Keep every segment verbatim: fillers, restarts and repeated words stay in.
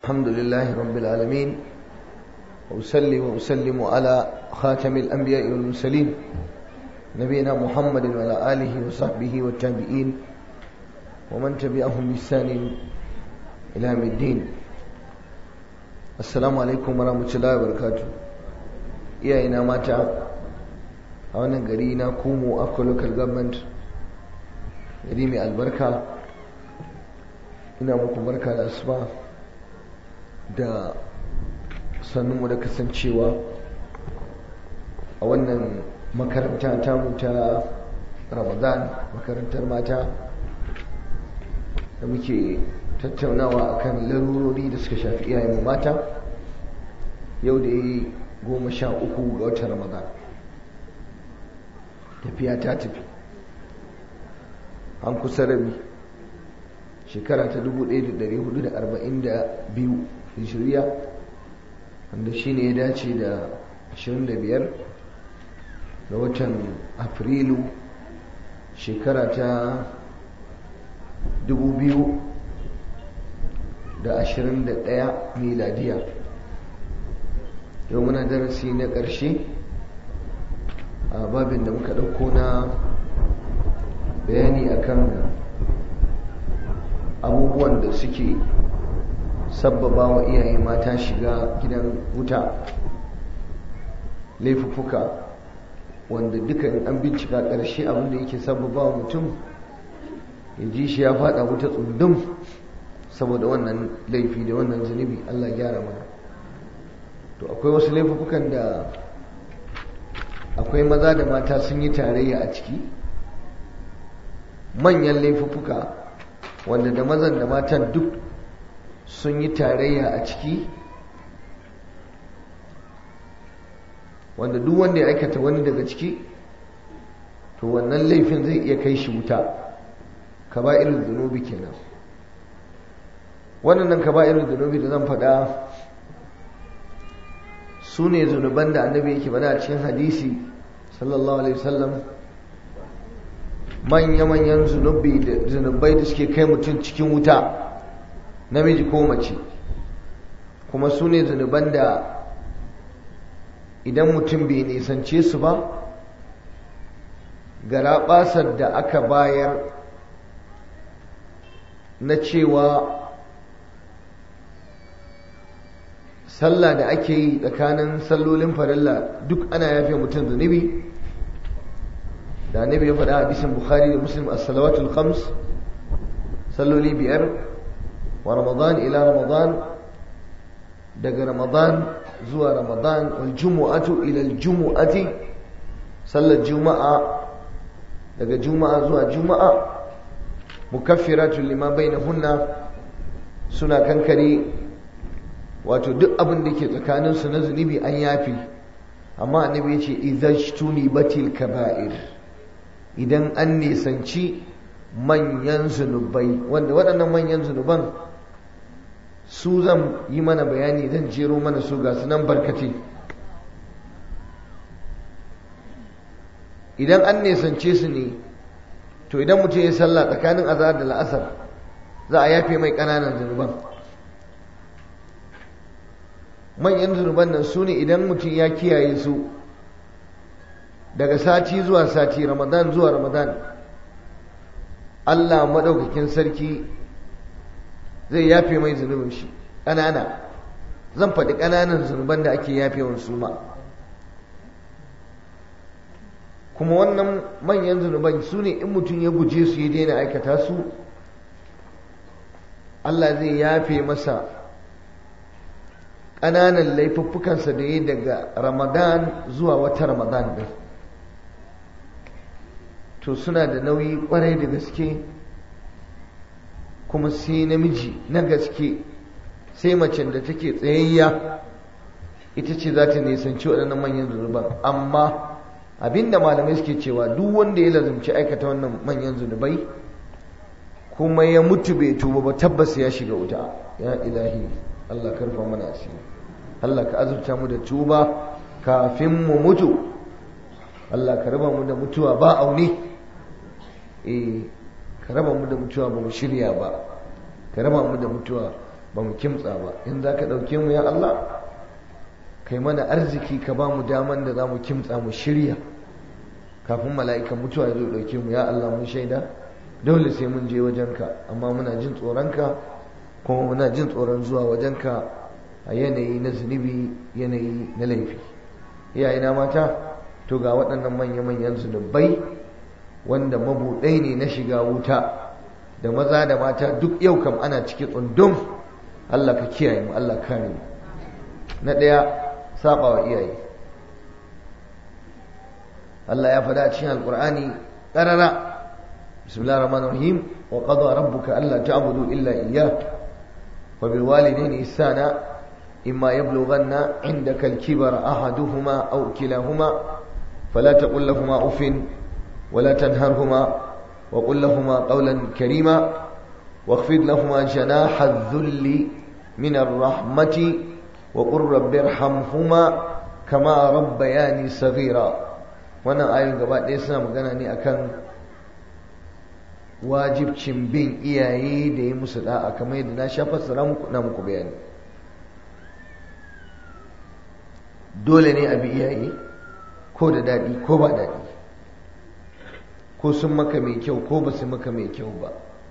الحمد لله رب العالمين وأصلي وأسلم على خاتم الأنبياء والمرسلين نبينا محمد وعلى آله وصحبه والتابعين ومن تبعهم بإحسان إلى يوم الدين. السلام عليكم ورحمة الله وبركاته. iyayena mata a wannan gari na Kumo Akko Local Government, gari mai albarka, ina muku barka da asuba da sannunmu da kasancewa a wannan makaranta tamu ta Ramadan, makarantar mata da muke tattaunawa akan larurori da suka shafi iyayenmu mata. Yau da yi goma sha uku ga watan Ramadan, tafiya ta tafi, an kusa rabi, shekara ta dubu ɗaya da ɗari hudu da arba'in da biyu hijiriya, wanda shi ne ya dace da ashirin da biyar ga watan Afrilu shekara ta dubu biyu da ashirin da ɗaya miladiya. Yau muna darasi na ƙarshe a babin da muka ɗauko na bayani akan abubuwan da suke sabbaba wa iyaye mata shiga gidan wuta, laifuffuka wanda duka in an bincika ƙarshe abinda yake sabbaba wa mutum ya ji shi ya faɗa wuta tsundum saboda wannan laifi da wannan zunubi. Allah gyara mana. To akwai wasu laifukan da akwai maza da mata sun yi tarayya a ciki, manyan laifuka wanda da mazan da matan duk sun yi tarayya a ciki, wanda duk wanda ya aikata wani daga ciki to wannan laifin zai iya kai shi wuta. kaba'irul dhunubi kenan. wannan kaba'irul dhunubi da zan faɗa su ne zunuban da annabi yake bada a cikin hadisi sallallahu alaihi wasallam, manya-manyan zunubi da zunubai da suke kai mutum cikin wuta, namiji ko mace, kuma su ne zunuban da idan mutum bai nisance su ba, garaɓasar da aka bayar na cewa sallah da ake yi tsakanin sallolin farilla duk ana yafe mutum zunubi, da annabi ya faɗa hadisin Bukhari da Muslim, as-salawatul khams, salloli biyar, wa ramadan ila ramadan, daga ramadan zuwa ramadan, wal jumu'atu ila al jumu'ati, sallar juma'a daga juma'a zuwa juma'a, mukaffiratun lima bainahunna, suna kankare wato duk abin da ke tsakaninsu na zunubi an yafi. Amma annabi ya ce idhajtuni batil kaba'ir, idan an nisanci manyan zunubai, wanda waɗannan manyan zunuban su zan yi mana bayani, zan jero mana su ga su nan barkate. idan an nisance su ne, to idan mutum ya sallah tsakanin azhar da la'asar za a yafe mai ƙananan zunuban. manyan zunuban nan su ne idan mutum ya kiyaye su daga sati zuwa sati, ramadan zuwa ramadan, Allah maɗaukakin sarki zai yafe mai zunubin shi ƙanana. zan faɗi ƙananan zunuban da ake yafewan su ma, kuma wannan manyan zunuban su ne in mutum ya guje su ya daina aikata su, Allah zai yafe masa ƙananan laifuffukansa da ya daga ramadan zuwa wata ramadan ɗin. to suna da nauyi ƙwarai da gaske, kuma sai namiji na gaske, sai macen da take tsayayya ita ce za ta nisanci waɗannan manyan zunuban. amma abinda malamai suke cewa duk wanda ya lazumci aikata wannan manyan zunubai kuma ya mutu bai tuba ba, tabbas ya shiga wuta. ya ilahi, Allah karfa mana asiri, Allah ka azurta mu da tuba kafin mu mutu, Allah ka raba mu da mutuwa ba aune, eh ka raba mu da mutuwa ba mu shirya ba, ka raba mu da mutuwa ba mu kimtsa ba. In za ka ɗauke mu ya Allah, kai mana arziki ka ba mu daman da za mu kimtsa mu shirya kafin mala'ikan mutuwa ya zo ɗauke mu ya Allah. Mun shaida dole sai mun je wajenka, amma muna jin tsoronka kuma muna jin tsoron zuwa wajenka a yanayi na zunubi, yanayi na laifi. Iyayena mata, to ga waɗannan manya-manyan zunubai wanda mabuɗai ne na shiga wuta, da maza da mata duk yau kam ana ciki tsundum. Allah ka kiyaye mu, Allah kare mu. Na ɗaya, saba wa iyaye. Allah ya faɗa a cikin Alƙur'ani ƙarara, bismillahir rahmanir rahim, wa qada rabbuka alla ta'budu illa iyyah wa bil walidayni ihsana imma yablughanna 'indaka al-kibara ahaduhuma aw kilahuma فلا تقل لهما أف ولا تنهرهما وقل لهما قولا كريما واخفض لهما جناح الذل من الرحمة وقل رب ارحمهما كما ربياني صغيرا. wannan ayoyin gaba ɗaya suna magana ne akan wajibcin bin iyaye da yi musu da'a, kamar yadda na sha fassara muku na muku bayani. Dole ne a bi iyaye, ko da daɗi ko ba daɗi, ko sun maka mai kyau ko ba su maka mai kyau ba.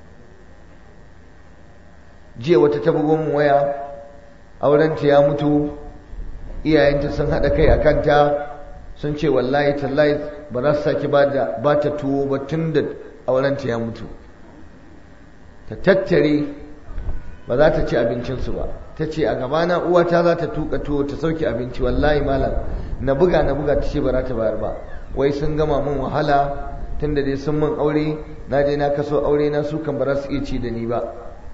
Jiya wata ta bugo min waya, aurenta ya mutu, iyayenta sun haɗa kai a kanta, sun ce wallahi tallahi ba za su sake ba ta tuwo ba tun da aurenta ya mutu. Ta tattare ba za ta ci abincinsu ba. Ta ce a gabana uwata za ta tuka tuwo ta sauke abinci, wallahi malam na buga na buga ta ce ba za ta bayar ba. Wai sun gama min wahala tun da dai sun min aure, na je na kaso aure na, su kan ba za su iya ci da ni ba.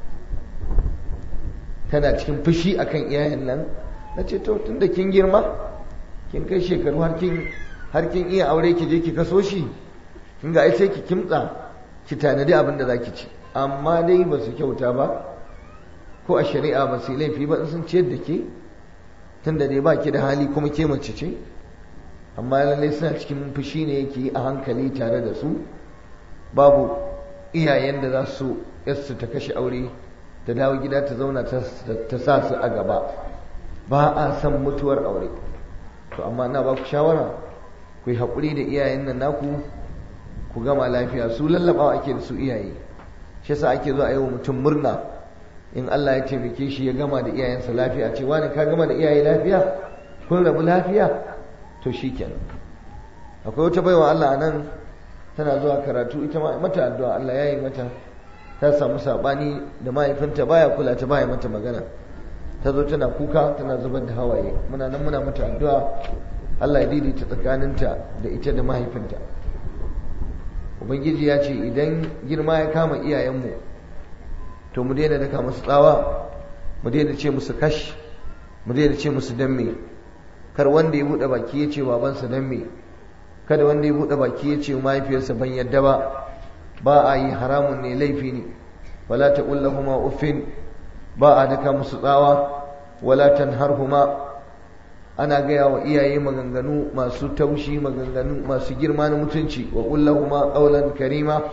Tana cikin fushi akan iyayen nan. Na ce to tun da kin girma, kin kai shekaru har kin har kin iya aure, ki je ki kaso shi, kin ga ai sai ki kimtsa ki tanadi abin da zaki ci. Amma dai ba su kyauta ba, ko a shari'a ba su laifi ba in sun ciyar da ke, tunda dai ba ki da hali kuma ke mace ce. Amma lallai suna cikin fushi ne, yake a hankali tare da su. Babu iyayen da za su yarsu ta kashe aure ta dawo gida ta zauna ta sa su a gaba. Ba a san mutuwar aure. To amma na ba ku shawara, ku yi haƙuri da iyayen nan naku, ku gama lafiya. Su lallabawa ake da su iyaye, shi yasa ake zo a yi wa mutum murna in Allah ya taimake shi ya gama da iyayensa lafiya. Ce wani ka gama da iyaye lafiya, kun rabu lafiya, to shi kenan. Akwai wata baiwa Allah a nan tana zuwa karatu, ita ma mata addu'a Allah ya yi mata. Ta samu saɓani da mahaifinta, baya kula ta, baya mata magana. Ta zo tana kuka, tana zubar da hawaye. Muna nan muna mata addu'a Allah ya daidaita tsakaninta da ita da mahaifinta. Ubangiji ya ce idan girma ya kama iyayenmu, to mu daina daka musu tsawa, mu daina ce musu kash, mu daina ce musu danme. Kar wanda ya buɗe baki ya ce babansa danme, kada wanda ya buɗe baki ya ce mahaifiyarsa ban yadda ba. Ba a yi, haramun ne, laifi ne. wala taqul lahumu uffin, ba a daka musu tsawa. wala tanharhuma, ana gaya wa iyaye maganganu masu taushi, maganganu masu girma na mutunci. wa qul lahumu qawlan karima,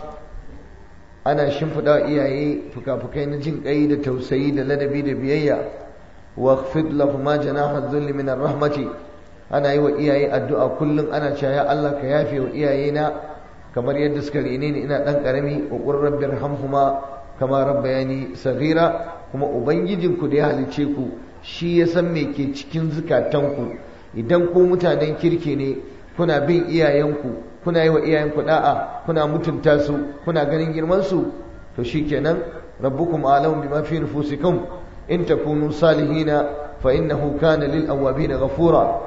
ana shimfiɗa iyaye fuka-fukai na jin ƙai da tausayi da ladabi da biyayya. wakhfid lahuma janaha dhulli min ar-rahmati, ana yi wa iyaye addu'a kullum, ana cewa ya Allah ka yafe wa iyaye na kamar yadda suka rene ni ina dan karami. wa qur rabbirhamhuma kama rabbayani saghira, kuma ubangijinku da ya halice ku shi ya san me ke cikin zukatanku. idan ku mutanen kirki ne, kuna bin iyayenku, kuna yi wa iyayenku da'a, kuna mutunta su, kuna ganin girman su, to shikenan. rabbukum a'lamu bima fi nufusikum in takunu salihina fa innahu kana lil awwabin ghafura.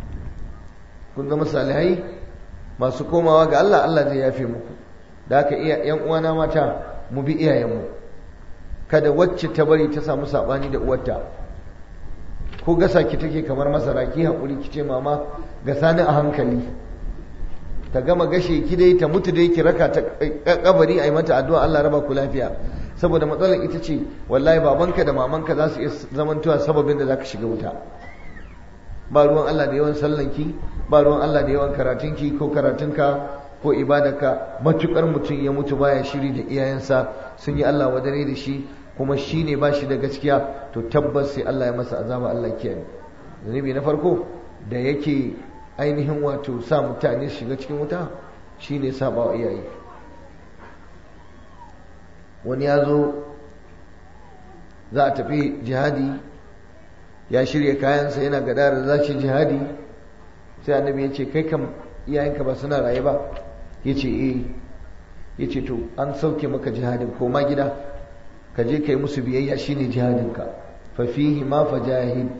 kun zama salihai masu komawa ga Allah, Allah zai yafe muku. da haka iya yan uwana mata, mu bi iyayenmu. kada wacce ta bari ta samu sabani da uwarta, ko gasa ki take kamar masara, ki hakuri ki ce mama gasa ni a hankali. ta gama gashe ki dai ta mutu dai, ki raka ta kabari a yi mata addu'a Allah raba ku lafiya. saboda matsalar ita ce wallahi babanka da mamanka za su iya zamantowa sababin da za ka shiga wuta. ba ruwan Allah da yawan sallanki, ba ruwan Allah da yawan karatunki ko karatunka ko ibadarka. matukar mutum ya mutu baya shiri da iyayensa, sun yi Allah wadare da shi, kuma shi ne ba shi da gaskiya, to tabbas sai Allah ya masa azaba. Allah kiyaye. Zunubi na farko da yake ainihin wato sa mutane su shiga cikin wuta shine saba wa iyaye. Wani ya zo za a tafi jihadi, ya shirya kayansa yana gadara za shi jihadi, sai annabi ya ce kai kam iyayenka ba suna raye ba? Ya ce eh. Ya ce to an sauke maka jihadin, koma gida ka je ka yi musu biyayya, shine jihadinka, fa fihi ma fajahid.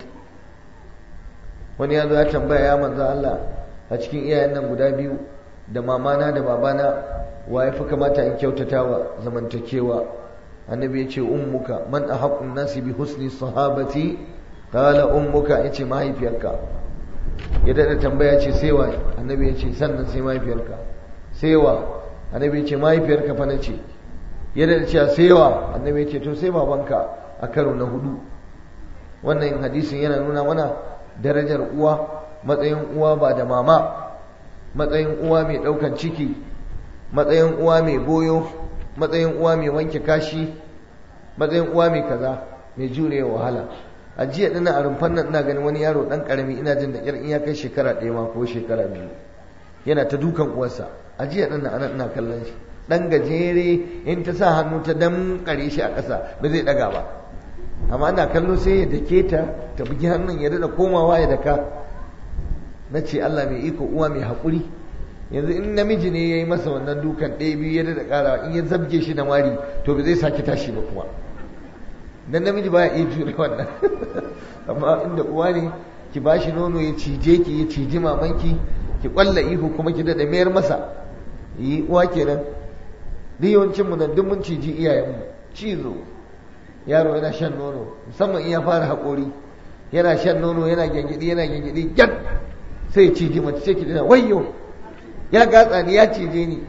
Wani ya zo ya tambaya, ya manzo Allah, a cikin iyayen nan guda biyu da mamana da babana wa ya fi kamata in kyautatawa zamantakewa? Annabi ya ce ummuka. Man ahaqqun nasi bi husni sahabati? Qala ummuka. Ya ce mahaifiyarka. Ya dada tambaya ce sai wa? Annabi ya ce sannan sai mahaifiyarka. Sai wa? Annabi ya ce mahaifiyarka fa nace. Ya dada cewa sai wa? Annabi ya ce to sai babanka a karo na hudu. Wannan hadisin yana nuna mana darajar uwa, matsayin uwa ba da mama, matsayin uwa mai daukan ciki, matsayin uwa mai goyo, matsayin uwa mai wanke kashi, matsayin uwa mai kaza, mai jure wahala. A jiya dina a rumfan nan ina ganin wani yaro dan karami, ina jin da in ya kai shekara ɗaya ma ko shekara biyu, yana ta dukan uwarsa. A jiya dina anan ina kallon shi, dan gajere, in ta sa hannu ta damƙare shi a ƙasa ba zai daga ba, amma ana kallo sai ya dake ta, ta bugi hannun ya dada komawa ya daka. Na ce Allah mai iko, uwa mai haƙuri. Yanzu in namiji ne ya yi masa wannan dukan ɗaya biyu ya dada ƙara, in ya zabge shi da mari to ba zai sake tashi ba kuma, dan namiji baya iya jure wannan. Amma inda uwa ne, ki ba shi nono ya cije ki, ya ciji mamanki, ki ƙwalla ihu kuma ki dada mayar masa. Yi uwa kenan. Duk yawancin mu nan duk mun ciji iyayenmu, cizo. Yaro yana shan nono, musamman in ya fara haƙori, yana shan nono yana gyangyaɗi yana gyangyaɗi gyat, sai ya ciji mace, sai ki dana wayyo ya gatsa ni, ya cije ni.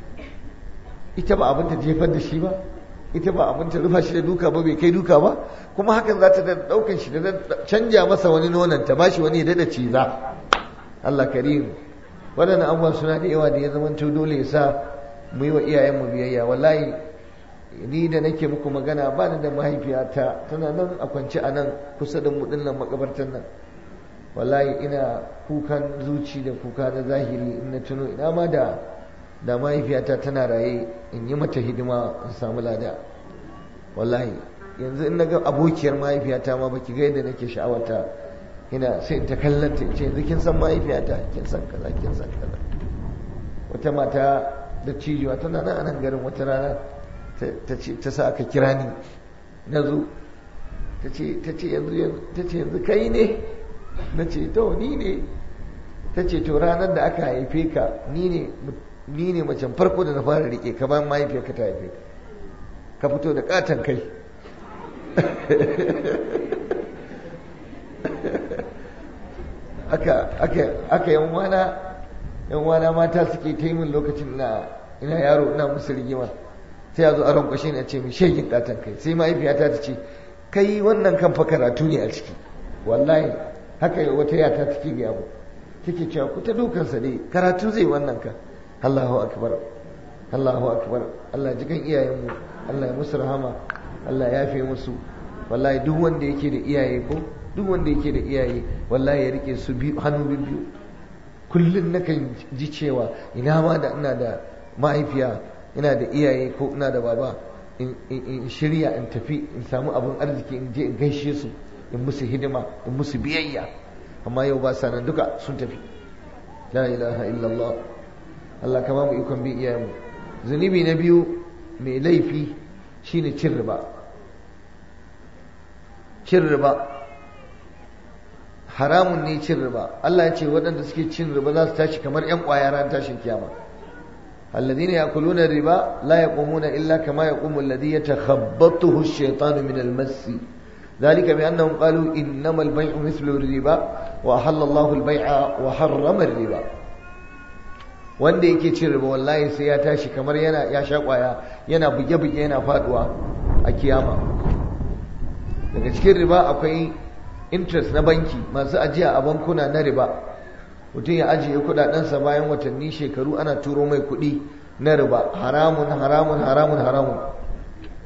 Ita ba abin ta jefar da shi ba, ita ba abin ta rufa shi da duka ba, bai kai duka ba, kuma hakan za ta da ɗaukan shi da canja masa wani nonon, ta bashi wani ya dada ciza. Allah karim. Waɗannan abubuwan suna da yawa da ya zama dole ya sa mu yi wa iyayenmu biyayya. Wallahi ni da nake muku magana ba ni da mahaifiyata, tana nan a kwance a nan kusa da mu dinnan makabartar nan. Wallahi ina kukan zuci da kuka na zahiri in na tuno ina ma da da mahaifiyata tana raye, in yi mata hidima in samu lada. Wallahi yanzu in naga abokiyar mahaifiyata ma baki ga yadda nake sha'awarta, ina sai in ta kallon ta ce yanzu kin san mahaifiyata, kin san kaza kin san kaza. Wata mata da cijiwa tana nan a nan garin, wata rana ta ce ta sa aka kira ni na zo, ta ce yanzu kai ne? Na ce to ni ne. Ta ce to ranar da aka haife ka ni ne macen farko da na fara rike ka, bayan mahaifiyarka ta haife ka, ka fito da katon kai. aka yan wana mata suke ta yi min lokacin ina yaro ina musu rigima, sai ya zo a rankwashe ne a ce mai shegin katon kai, sai mahaifiyata ta ce kai wannan kan fa karatu ne a ciki. Wallahi haka wata yata take ga abu, take cewa ku ta dukansa dai karatu zai wannan ka. Allahu akbar, Allahu akbar. Allah ji kan iyayenmu, Allah ya musu rahama, Allah ya yafe musu. Wallahi duk wanda yake da iyaye ko duk wanda yake da iyaye wallahi ya rike su biyu, hannu biyu. Kullun nakan ji cewa ina ma da ina da mahaifiya, ina da iyaye ko ina da baba, in shirya in tafi in samu abin arziki in je in gaishe su, in musu hidima, in musu biyayya. Amma yau ba sa nan, duka sun tafi. La ilaha illallah. Allah ka ba mu ikon bin iyayenmu. Zunubi na biyu mai laifi shine cin riba. Cin riba haramun ne, cin riba. Allah ya ce waɗanda suke cin riba za su tashi kamar ƴan ƙwaya ran tashin kiyama. alladhina ya'kuluna riba la yaqumuna illa kama yaqumu alladhi yatakhabbathu ash-shaytanu min al-mass. ذلك بأنهم قالوا إنما البيع مثل الربا وأحل الله البيع وحرم الربا. wanda yake cin riba wallahi sai ya tashi kamar yana ya sha kwaya, yana buge-buge yana faduwa a kiyama. Daga cikin riba akwai interest na banki, masu ajiya a bankuna na riba. Mutum ya ajiye kudadensa bayan watanni shekaru ana turo mai kudi na riba. Haramun haramun haramun haramun.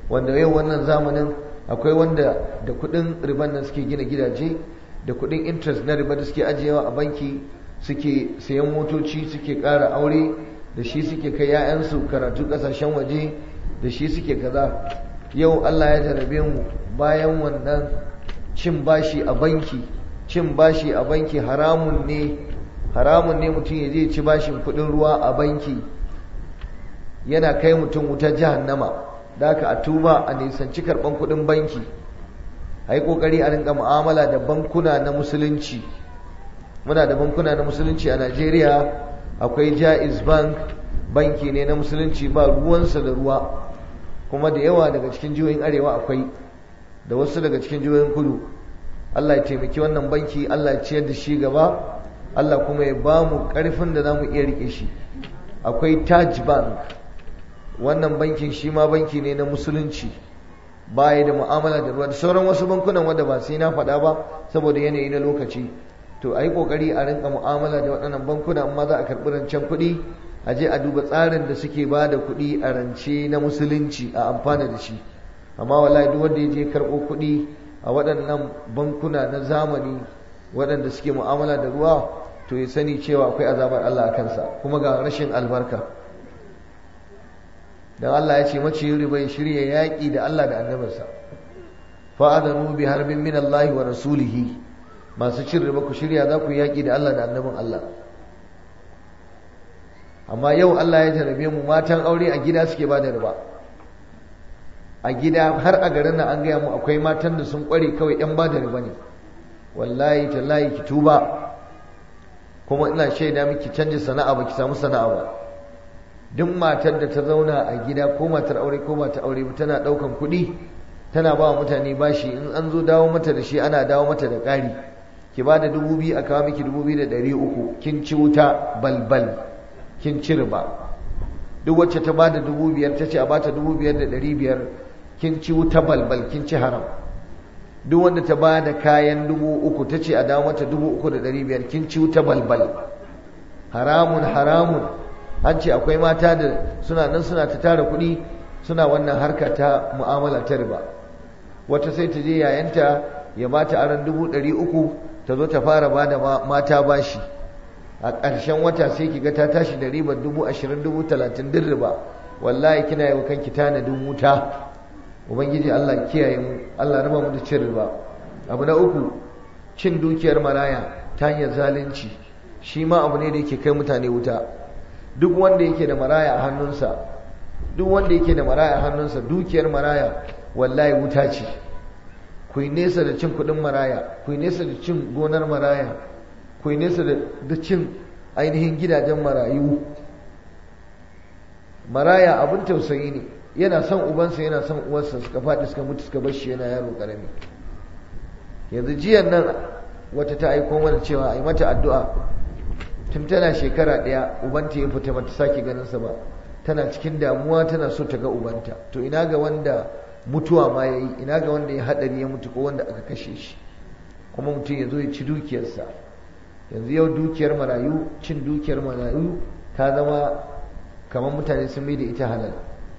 wanda yau wannan zamanin akwai wanda da kudin riban nan suke gina gidaje, da kudin interest na riba da suke ajiyewa a banki, suke sayan motoci, suke ƙara aure, da shi suke kai 'ya'yansu karatu ƙasashen waje, da shi suke kaza. Yau Allah ya jarabe mu bayan wannan cin bashi a banki. Cin bashi a banki haramun ne, haramun ne mutum ya je ci bashin kudin ruwa a banki, yana kai mutum wutar jahannama. Da haka a tuba a nisanci karban kudin banki, a yi kokari a rinka mu'amala da bankuna na musulunci. Muna da bankuna na musulunci a Najeriya, akwai Jaiz Bank, banki ne na musulunci ba ruwansa da ruwa, kuma da yawa daga cikin jihohin arewa akwai, da wasu daga cikin jihohin kudu. Allah ya taimaki wannan banki, Allah ya ciyar da shi gaba, Allah kuma ya ba mu ƙarfin da za mu iya rike shi. Akwai Taj Bank, wannan bankin shi ma banki ne na musulunci, baya da mu'amala da ruwa, da sauran wasu bankunan wanda ba sai na faɗa ba saboda yanayi na lokaci. To a yi ƙoƙari a rinka mu'amala da waɗannan bankuna, amma za a karɓi rancen kuɗi, a je a duba tsarin da suke ba da kuɗi a rance na musulunci a amfana da shi. Amma wallahi duk wanda ya je karɓo kuɗi a waɗannan bankuna na zamani waɗanda suke mu'amala da ruwa, to ya sani cewa akwai azabar Allah a kansa, kuma ga rashin albarka. Dan Allah ya ce maciyin riba ya shirya yaƙi da Allah da annabinsa. Fa'adanu bi harbin min Allah wa rasulihi. Masu cin riba ku shirya za ku yaƙi da Allah da annabin Allah. Amma yau Allah ya jarabe mu, matan aure a gida suke ba da riba. A gida har a garin nan an gaya mu akwai matan da sun ƙware kawai 'yan ba da riba ne. Wallahi tallahi ki tuba, kuma ina shaida miki canji sana'a ba ki samu sana'a ba. Duk matar da ta zauna a gida, ko matar aure ko matar aure ba, tana ɗaukan kuɗi tana ba wa mutane bashi, in an zo dawo mata da shi ana dawo mata da ƙari. Ki ba da dubu biyu a kawo miki dubu biyu da ɗari uku, kin ci wuta balbal, kin ci riba. Duk wacce ta ba da dubu biyar ta ce a bata dubu biyar da ɗari biyar, kin ci wuta balbal, kin ci haram. Duk wanda ta ba da kayan dubu uku ta ce a dawo mata dubu uku da ɗari biyar, kin ci wuta balbal. Haramun haramun. An ce akwai mata da suna nan suna ta tara kuɗi, suna wannan harka ta mu'amala ta riba. Wata sai ta je yayanta ya bata aron dubu ɗari uku, ta zo ta fara ba da mata bashi. A ƙarshen wata sai ki ga ta tashi da ribar dubu ashirin, dubu talatin din riba. Wallahi kina yi wa kanki tanadin wuta. Ubangiji Allah kiyaye mu, Allah raba mu da cin riba. Abu na uku, cin dukiyar maraya ta hanyar zalunci, shi ma abu ne da yake kai mutane wuta. Duk wanda yake da maraya a hannunsa, duk wanda yake da maraya a hannunsa, dukiyar maraya wallahi wuta ce. Ku yi nesa da cin kuɗin maraya, ku yi nesa da cin gonar maraya, ku yi nesa da cin ainihin gidajen marayu. Maraya abin tausayi ne, yana son ubansa yana son uwarsa, suka faɗi suka mutu suka bar shi yana yaro ƙarami. Yanzu jiyan nan wata ta aiko mana cewa a yi mata addu'a, tun tana shekara ɗaya ubanta ya fita mata sake ganinsa ba, tana cikin damuwa, tana so ta ga ubanta. To ina ga wanda mutuwa ma ya yi, ina ga wanda ya haɗari ya mutu ko wanda aka kashe shi, kuma mutum ya zo ya ci dukiyarsa. Yanzu yau dukiyar marayu, cin dukiyar marayu ta zama kamar mutane sun mai da ita halal.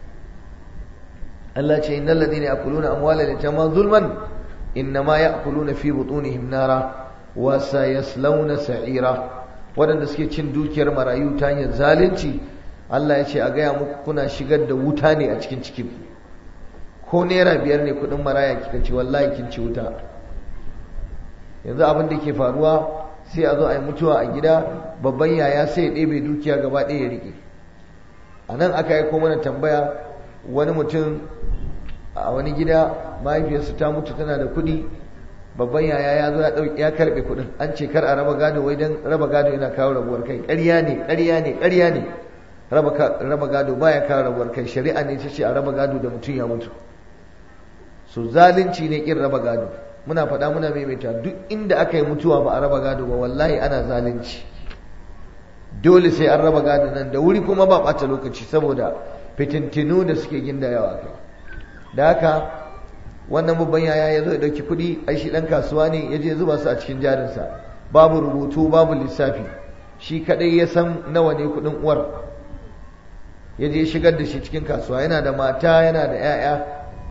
Allah ce innal ladina ya'kuluna amwalal yatama zulman innama ya'kuluna fi butunihim nara wa sayaslawna sa'ira. Waɗanda suke cin dukiyar marayu ta hanyar zalunci, Allah ya ce a gaya muku kuna shigar da wuta ne a cikin cikin. Ko naira biyar ne kuɗin maraya kika ci, wallahi kin ci wuta. Yanzu abin da ke faruwa, sai a zo a yi mutuwa a gida, babban yaya sai ya ɗebe dukiya gaba ɗaya ya riƙe. A nan aka yi ko mana tambaya, wani mutum a wani gida mahaifiyarsu ta mutu tana da kuɗi, babban yaya ya zo ya ɗauki ya karɓe kuɗin. An ce kar a raba gado, wai dan raba gado yana kawo rabuwar kai. Ƙarya ne, ƙarya ne, ƙarya ne. Raba raba gado baya kawo rabuwar kai. Shari'a ne ta ce a raba gado da mutum ya mutu. So zalunci ne kin raba gado. Muna faɗa muna maimaita, duk inda aka yi mutuwa ba a raba gado ba, wallahi ana zalunci. Dole sai an raba gado nan da wuri, kuma ba ɓata lokaci, saboda fitintinu da suke gindayawa kai. Da haka wannan babban yaya ya zo ya ɗauki kuɗi, ai shi ɗan kasuwa ne, ya je zuba su a cikin jarinsa, babu rubutu babu lissafi, shi kaɗai ya san nawa ne kuɗin uwar. Ya je shigar da shi cikin kasuwa, yana da mata yana da 'ya'ya,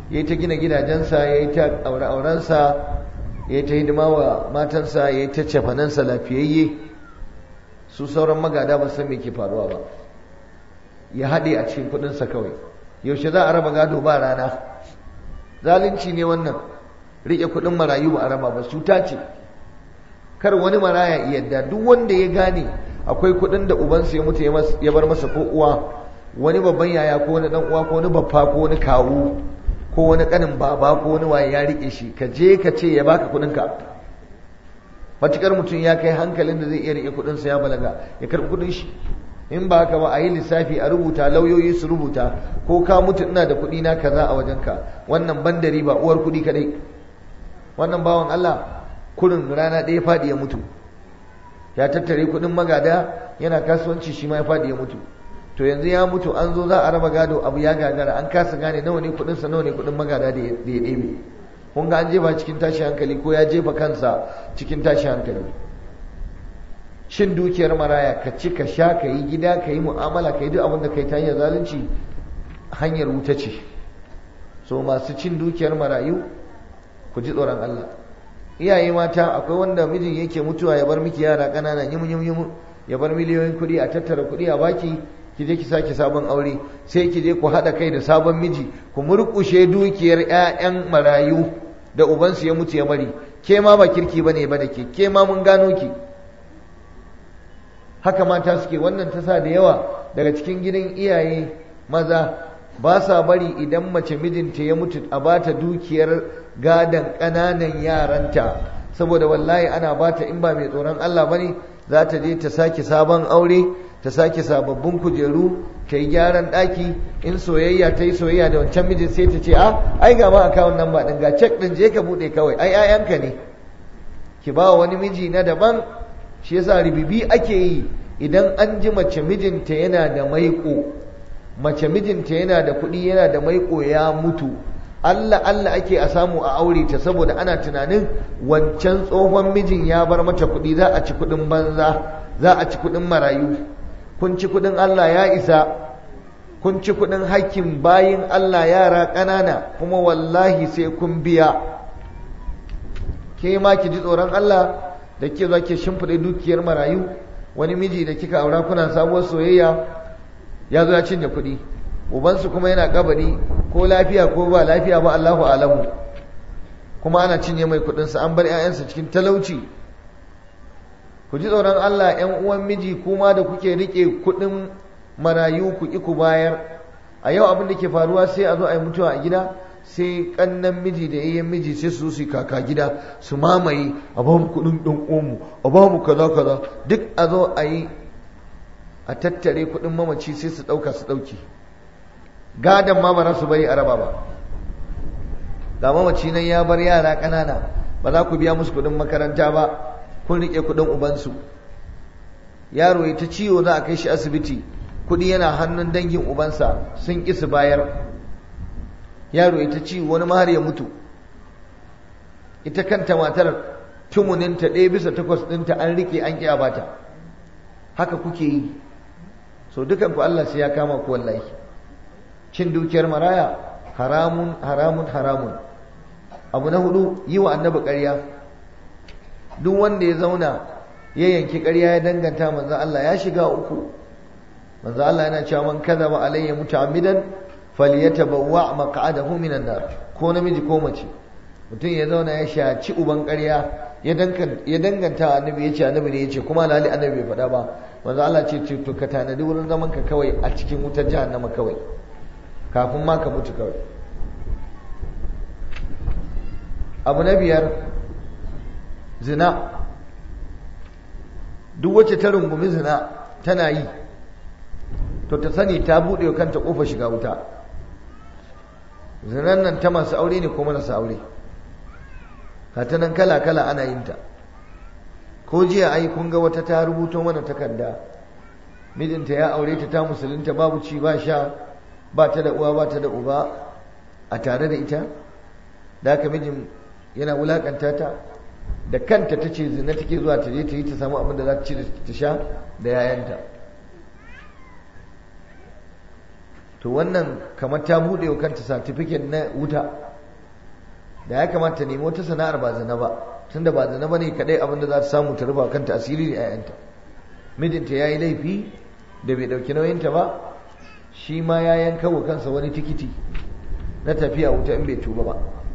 ya yi ta gina gidajensa, ya yi ta aure-aurensa, ya yi ta hidima wa matansa, ya yi ta cefanansa lafiyayye. Su sauran magada ba san me ke faruwa ba, ya haɗe a cikin kuɗinsa kawai. Yaushe za a raba gado ba rana? Zalunci ne wannan. Riƙe kuɗin marayu ba a raba ba, cuta ce. Kar wani maraya yadda, duk wanda ya gane akwai kuɗin da ubansa ya mutu ya bar masa, ko uwa, wani babban yaya ko wani ɗan uwa ko wani baffa ko wani kawu ko wani ƙanin baba ko wani waye ya riƙe shi, ka je ka ce ya baka kuɗinka. Matukar mutum ya kai hankalin da zai iya riƙe kuɗinsa ya balaga, ya karɓi kuɗin shi. In ba haka ba a yi lissafi, a rubuta, lauyoyi su rubuta, ko ka mutu ina da kuɗi na kaza a wajenka, wannan bandari ba uwar kuɗi kadai. Wannan bawan Allah kurin rana ɗaya faɗi ya mutu, ya tattare kuɗin magada, yana kasuwanci, shi ma ya faɗi ya mutu. To yanzu ya mutu, an zo za a raba gado, abu ya gagara, an kasa gane nawa ne kuɗinsa, nawa ne kuɗin magada da ya ɗebe. Kun ga an jefa cikin tashi hankali, ko ya jefa kansa cikin tashi hankali. Cin dukiyar maraya, ka ci, ka sha, ka yi gida, ka yi mu'amala, ka yi duk abin da ka yi ta hanyar zalunci, hanyar wuta ce. So masu cin dukiyar marayu, ku ji tsoron Allah. Iyaye mata, akwai wanda mijin yake mutuwa ya bar miki yara ƙanana yimu yimu yimu, ya bar miliyoyin kuɗi, a tattara kuɗi a baki, ki je ki sake sabon aure, sai ki je ku haɗa kai da sabon miji, ku murƙushe dukiyar ƴaƴan marayu da ubansu ya mutu ya bari. Ke ma ba kirki bane ba da ke, ke ma mun gano ki. Haka mata suke. Wannan ta sa da yawa daga cikin gidan iyaye maza ba sa bari idan mace mijinta ya mutu a bata dukiyar gadan ƙananan yaranta, saboda wallahi ana bata, in ba mai tsoron Allah bane, za ta je ta sake sabon aure, ta sake sababbin kujeru, ta yi gyaran ɗaki. In soyayya ta yi soyayya da wancan mijin, sai ta ce a ai ga ma akawun nan ba ɗin, ga cek ɗin, je ka buɗe kawai, ai 'ya'yanka ne. Ki ba wani miji na daban. Shi yasa ribibi ake yi idan an ji mace mijinta yana da maiƙo, mace mijinta yana da kuɗi, yana da maiƙo, ya mutu, Allah Allah ake a samu a aure ta, saboda ana tunanin wancan tsohon mijin ya bar mata kuɗi, za a ci kuɗin banza, za a ci kuɗin marayu. Kun ci kuɗin Allah ya isa, kun ci kuɗin hakkin bayin Allah yara ƙanana, kuma wallahi sai kun biya. Ke ma ki ji tsoron Allah da ke za ke shimfiɗe dukiyar marayu. Wani miji da kika aura, kuna sabuwar soyayya, ya zo ya cinye kuɗi, ubansu kuma yana kabari, ko lafiya ko ba lafiya ba Allahu alamu, kuma ana cinye mai kuɗinsa, an bar 'ya'yansa cikin talauci. Ku ji tsoron Allah 'yan uwan miji, kuma da kuke riƙe kuɗin marayu ku ƙi ku bayar. A yau abin da ke faruwa, sai a zo a yi mutuwa a gida, sai ƙannan miji da yayyen miji sai su su kaka gida, su mamaye, a ba mu kuɗin ɗan uwanmu, a ba mu kaza kaza, duk a zo a yi, a tattare kuɗin mamaci, sai su ɗauka su ɗauki. Gadon ma ba za su bari a raba ba. Ga mamaci nan ya bar yara ƙanana, ba za ku biya musu kuɗin makaranta ba, kun riƙe kuɗin ubansu. Yaro ya ta ciwo, za a kai shi asibiti, kuɗi yana hannun dangin ubansa, sun ƙi su bayar. Yaro ya ta ciwo, wani ma har ya mutu. Ita kanta matar tumuninta ɗaya bisa takwas ɗinta an riƙe, an ƙi a bata. Haka kuke yi. So dukanku Allah sai ya kama ku wallahi. Cin dukiyar maraya haramun haramun haramun. Abu na hudu, yi wa annabi ƙarya. Duk wanda ya zauna ya yanki ƙarya ya danganta manzo Allah ya shiga uku. Manzo Allah yana cewa man kadhaba alayya muta'ammidan falyatabawwa maq'adahu minan nar. Ko namiji ko mace, mutum ya zauna ya shaci uban ƙarya, ya danganta annabi, ya ce annabi ne ya ce, kuma lali annabi bai faɗa ba. Manzo Allah ce ce to ka tanadi wurin zaman ka kawai a cikin wutar jahannama kawai, kafin ma ka mutu kawai. Abu na biyar, zina. Duk wacce ta rungumi zina tana yi, to ta sani ta buɗe kanta ƙofar shiga wuta. Zinan nan ta masu aure ne ko marasa aure, ta nan kala kala ana yin ta. Ko jiya ai kun ga wata ta rubuto mana takarda, mijinta ya aure ta, ta musulunta, babu ci ba sha, ba ta da uwa ba ta da uba a tare da ita, da haka mijin yana wulakanta ta, da kanta ta ce zina take zuwa ta je ta yi ta samu abin da za ta ci ta sha da yayanta. To to wannan kamar ta buɗe wa kanta certificate na wuta. Da ya kamata nemi wata sana'ar ba zina ba, tunda ba zina ba ne kaɗai abin da za ta samu ta rufa kanta asiri da 'ya'yanta. Mijinta ya yi laifi da bai ɗauki nauyinta ba, shi ma ya yanka wa kansa wani tikiti na tafiya wuta in bai tuba ba.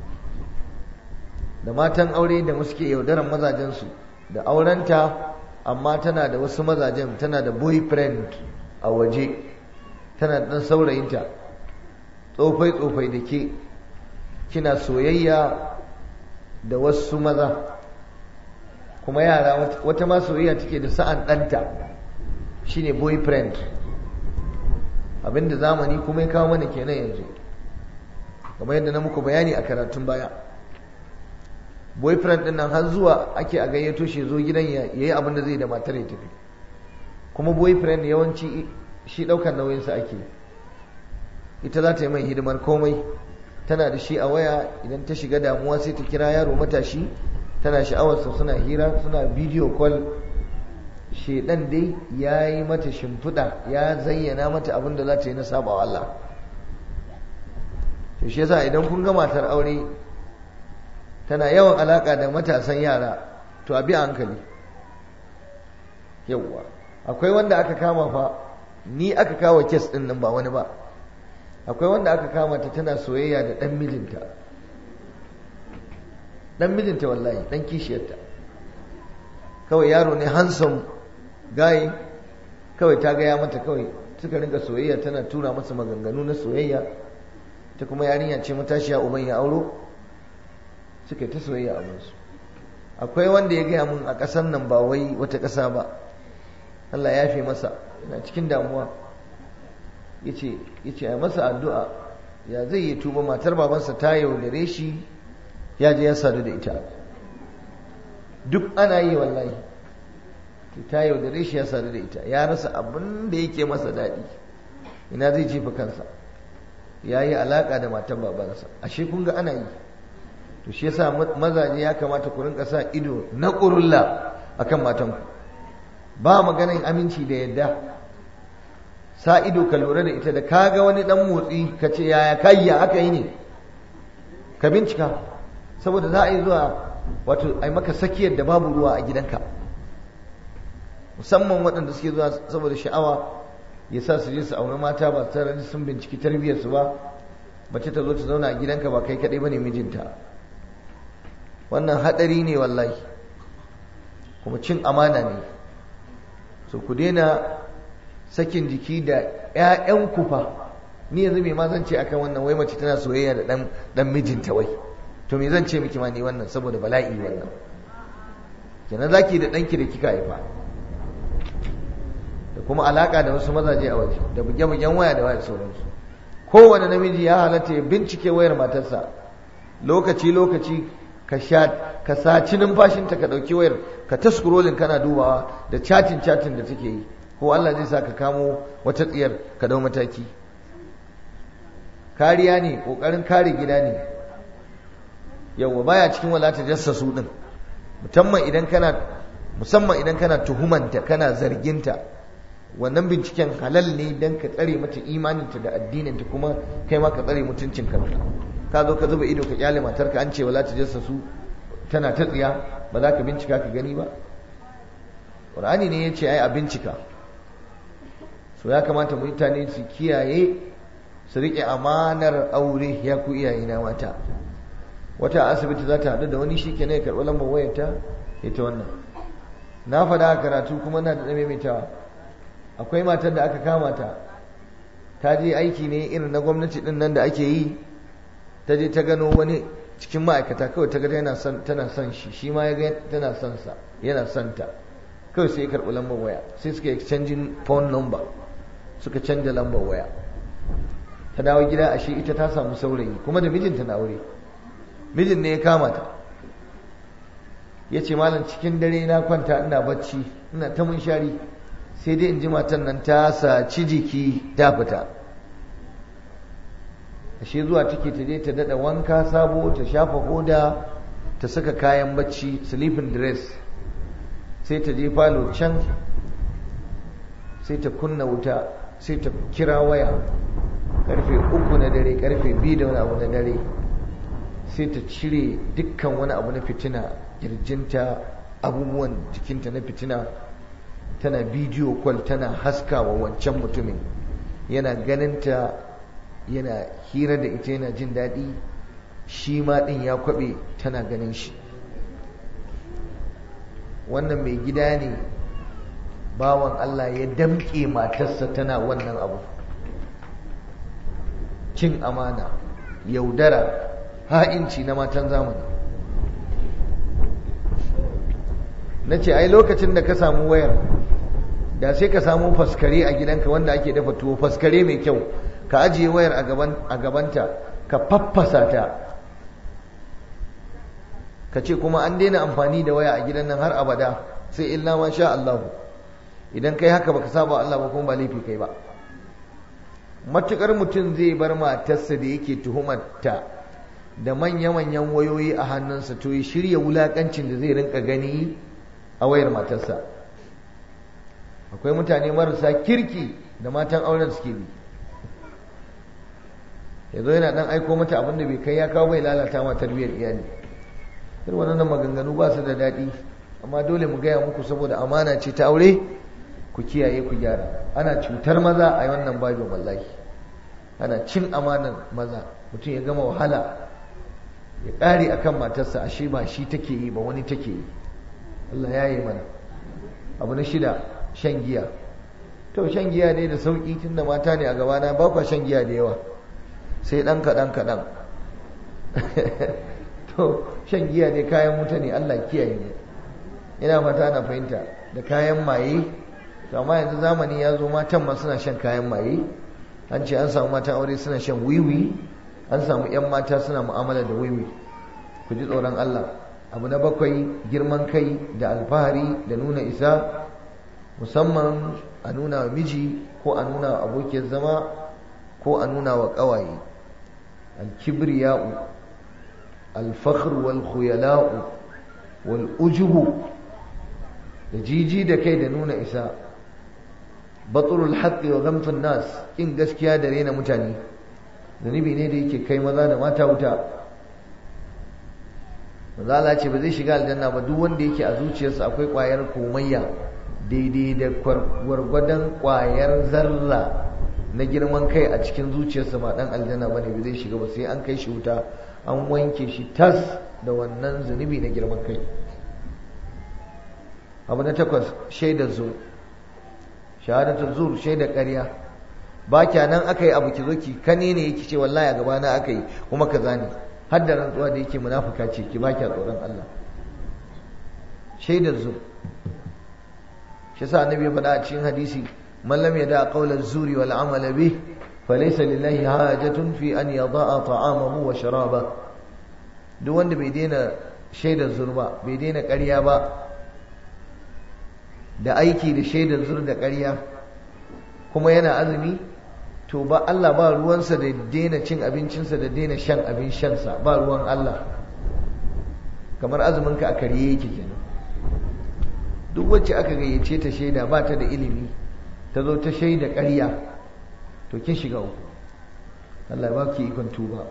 Da matan aure da suke yaudaran mazajensu da aurenta, amma tana da wasu mazajen, tana da boyfriend a waje, tana da ɗan saurayinta, tsofai-tsofai da ke kina soyayya da wasu maza, kuma yara, wata ma soyayya take da sa'an ɗanta shine boyfriend. Abinda zamani kuma ya kawo mana kenan yanzu, kamar yadda na muku bayani a karatun baya. Boyfriend ɗin nan har zuwa ake a gayyato shi zo gidan ya yi abin da zai da matar ya tafi, kuma boyfriend yawanci shi ɗaukar nauyinsa ake, ita za ta yi mai hidimar komai, tana da shi a waya. Idan ta shiga damuwa sai ta kira yaro matashi, tana sha'awarsa, suna hira, suna video call. Shedan dai ya yi mata shimfiɗa, ya zayyana mata abin da za ta yi na saba wa Allah. To shi yasa idan kun ga matar aure tana yawan alaka da matasan yara, to a bi a hankali. Yawwa, akwai wanda aka kama fa, ni aka kawo kes ɗin nan ba wani ba. Akwai wanda aka kama ta tana soyayya da ɗan mijinta, ɗan mijinta wallahi, ɗan kishiyarta. Kawai yaro ne handsome guy, kawai ta gaya mata, kawai suka rinka soyayya, tana tura masa maganganu na soyayya. Ta kuma yarinya ce matashiya, uban ya auro, suka yi ta soyayya abinsu. Akwai wanda ya gaya mun a ƙasar nan, ba wai wata ƙasa ba, Allah ya fi masa, yana cikin damuwa. yace yace ai masa addu'a, ya zai yi tuba, matar babansa ta yaudare shi, ya je ya sadu da ita. Duk ana yi wallahi, ta yaudare shi ya sadu da ita, ya rasa abin da yake masa daɗi, ina zai jefa kansa, ya yi alaƙa da matar babansa. Ashe kun ga ana yi. To shi yasa mazaje ya kamata ku rinka sa ido na ƙurulla akan matanku, ba maganin aminci da yadda. Sa ido ka lura da ita, da kaga wani dan motsi ka ce yaya kayya aka yi ne, ka bincika, saboda za a yi zuwa wato ai maka sakiyar da babu ruwa a gidanka. Musamman waɗanda suke zuwa saboda sha'awa, ya sa su je su auri mata ba tare da sun binciki tarbiyyarsu ba, mace ta zo ta zauna a gidanka ba kai kaɗai bane mijinta. Wannan haɗari ne wallahi, kuma cin amana ne. So ku daina sakin jiki da ƴaƴanku fa. Ni yanzu me ma zan ce akan wannan, wai mace tana soyayya da dan dan mijinta wai, to me zan ce miki ma ni wannan, saboda bala'i wannan. Kenan zaki da danki da kika haifa, da kuma alaka da wasu mazaje a waje, da buge-bugen waya da waya sauransu. Kowane namiji ya halatta ya bincike wayar matarsa lokaci lokaci, ka sha ka saci numfashinta, ka dauki wayar ka ta scrolling kana dubawa da chatting chatting da take yi, ko Allah zai sa ka kamo wata tsiyar ka dau mataki. Kariya ne, kokarin kare gida ne. Yawwa, baya cikin wala ta jassasu din, musamman idan kana musamman idan kana tuhumanta, kana zarginta. Wannan binciken halal ne dan ka tsare mata imaninta da addininta, kuma kai ma ka tsare mutuncin kanka. Ka zo ka zuba ido ka kyale matarka, an ce wala ta jassasu, tana ta tsiya, ba za ka bincika ka gani ba. Qur'ani ne yace ai a bincika. So ya kamata mutane su kiyaye, su riƙe amanar aure, ya ku iyayena mata. Wata asibiti za ta haɗu da wani, shi ke ne ya karɓi lambar wayarta, ita wannan. Na faɗa a karatu kuma na da maimaitawa. Akwai matar da aka kama ta, ta je aiki ne irin na gwamnati ɗin nan da ake yi, ta je ta gano wani cikin ma'aikata, kawai ta ga tana son shi, shi ma ya ga tana son sa, yana son ta. Kawai sai ya karɓi lambar waya, sai suka exchanging phone number, suka canja lambar waya. Ta dawo gida, ashe ita ta samu saurayi, kuma da mijinta na aure. Mijin ne ya kama ta, ya ce malam cikin dare na kwanta ina bacci, ina ta munshari, sai dai in ji matan nan ta saci jiki ta fita. Ashe zuwa take ta je ta dada wanka sabo, ta shafa hoda, ta saka kayan bacci, sleeping dress, sai ta je falo can, sai ta kunna wuta, sai ta kira waya, karfe uku na dare, karfe biyu da wani abu na dare, sai ta cire dukkan wani abu na fitina, kirjinta, abubuwan jikinta na fitina, tana bidiyo kwal, tana haskawa wancan mutumin, yana ganinta, yana hira da ita, yana jin daɗi, shi ma ɗin ya kwaɓe tana ganin shi. Wannan mai gida ne bawan Allah ya damƙe matarsa tana wannan abu. Cin amana, yaudara, ha'inci na matan zamani. Na ce ai lokacin da ka samu wayar, da sai ka samu faskare a gidanka wanda ake dafa tuwo, faskare mai kyau, ka ajiye wayar a gabanta, ka faffasa ta, ka ce kuma an daina amfani da waya a gidan nan har abada, sai illa ma sha Allah. Idan kai haka baka saba Allah ba kuma ba laifi kai ba. Matukar mutum zai bar matarsa da yake tuhumarta da manya-manyan wayoyi a hannunsa, to ya shirya wulakancin da zai rinka gani a wayar matarsa. Akwai mutane marasa kirki da matan auren suke bi, yazo yana dan aiko mata abin da bai kai ya kawo, bai lalata ma tarbiyyar iyali. Irin wannan maganganu ba su da daɗi, amma dole mu gaya muku saboda amana ce ta aure, ku kiyaye ku gyara. Ana cutar maza a wannan babin wallahi, ana cin amanar maza. Mutum ya gama wahala ya ƙare akan matarsa, ashe ba shi take yi ba, wani take yi. Allah ya yi mana. Abu na shida, shan giya. To shan giya ne da sauƙi, tunda mata ne a gabana, ba kwa shan giya da yawa, sai ɗan kaɗan kaɗan. To shan giya ne kayan wuta ne, Allah kiyaye ne. Ina fata na fahimta, da kayan maye. To amma yanzu zamani ya zo, matan ma suna shan kayan maye. An ce an samu matan aure suna shan wiwi, an samu 'yan mata suna mu'amala da wiwi. Ku ji tsoron Allah. Abu na bakwai, girman kai da alfahari da nuna isa, musamman a nuna wa miji ko a nuna wa abokiyar zama ko a nuna wa ƙawaye. Al-kibriya'u, al-fakhr wal khuyala'u wal ujubu, da jiji da kai da nuna isa. Batrul haqqi wa ghamtun nas, kin gaskiya da rena mutane, zunubi ne da yake kai maza da mata wuta. Manzo Allah ce ba zai shiga aljanna ba duk wanda yake a zuciyarsa akwai ƙwayar komayya daidai da gwargwadon ƙwayar zarra na girman kai a cikin zuciyarsa, ba dan aljanna bane, ba zai shiga ba, sai an kai shi wuta, an wanke shi tas da wannan zunubi na girman kai. Abu na takwas, shaidar zur. Shahadatul zur, shaidar ƙarya. Ba kya nan aka yi abu ki zo ki kane ne yake ce wallahi a gaba na aka yi kuma kaza ne, har da rantsuwa da yake munafuka ce, ki ba kya tsoron Allah. Shaidar zur. Shi yasa annabi ya faɗa a cikin hadisi, man lam yada qawla az-zuri wal amala bih falaysa lillahi hajatun fi an yada'a ta'amahu wa sharaba. Duk wanda bai daina shaidar zur ba, bai daina ƙarya ba, da aiki da shaidar zur da ƙarya, kuma yana azumi, to ba Allah ba ruwansa da daina cin abincinsa da daina shan abin shansa, ba ruwan Allah. Kamar azuminka a karye yake kenan. Duk wacce aka gayyace ta shaida ba ta da ilimi, ta zo ta shaida ƙarya, to kin shiga uku. Allah ya baki ikon tuba.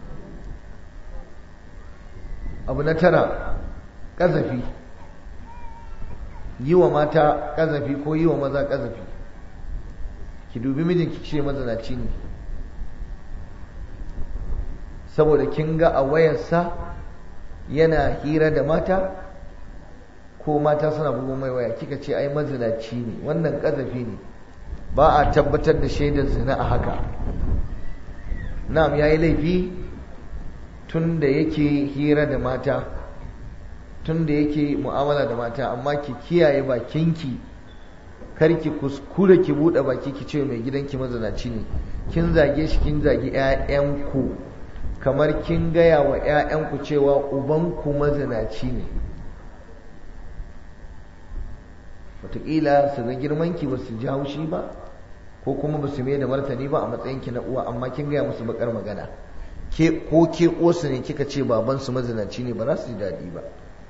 Abu na tara, ƙazafi. Yi wa mata ƙazafi ko yi wa maza ƙazafi. Ki dubi mijinki ce mazanaci ne, saboda kin ga a wayarsa yana hira da mata, ko mata suna bugo mai waya, kika ce ai mazinaci ne. Wannan ƙazafi ne, ba a tabbatar da shaidar zina a haka. Na'am, yayi laifi tun da yake hira da mata, tun da yake mu'amala da mata, amma ki kiyaye bakinki, kar ki kuskure ki buɗe baki ki ce mai gidanki mazinaci ne. Kin zage shi, kin zagi ƴaƴanku, kamar kin gaya wa ƴaƴanku cewa ubanku mazinaci ne. Wataƙila su ga girmanki ba su ji haushi ba, ko kuma ba su mai da martani ba a matsayinki na uwa, amma kin gaya musu bakar magana. Ke ko ke ƙosu ne kika ce babansu mazinaci ne, ba za su ji daɗi ba.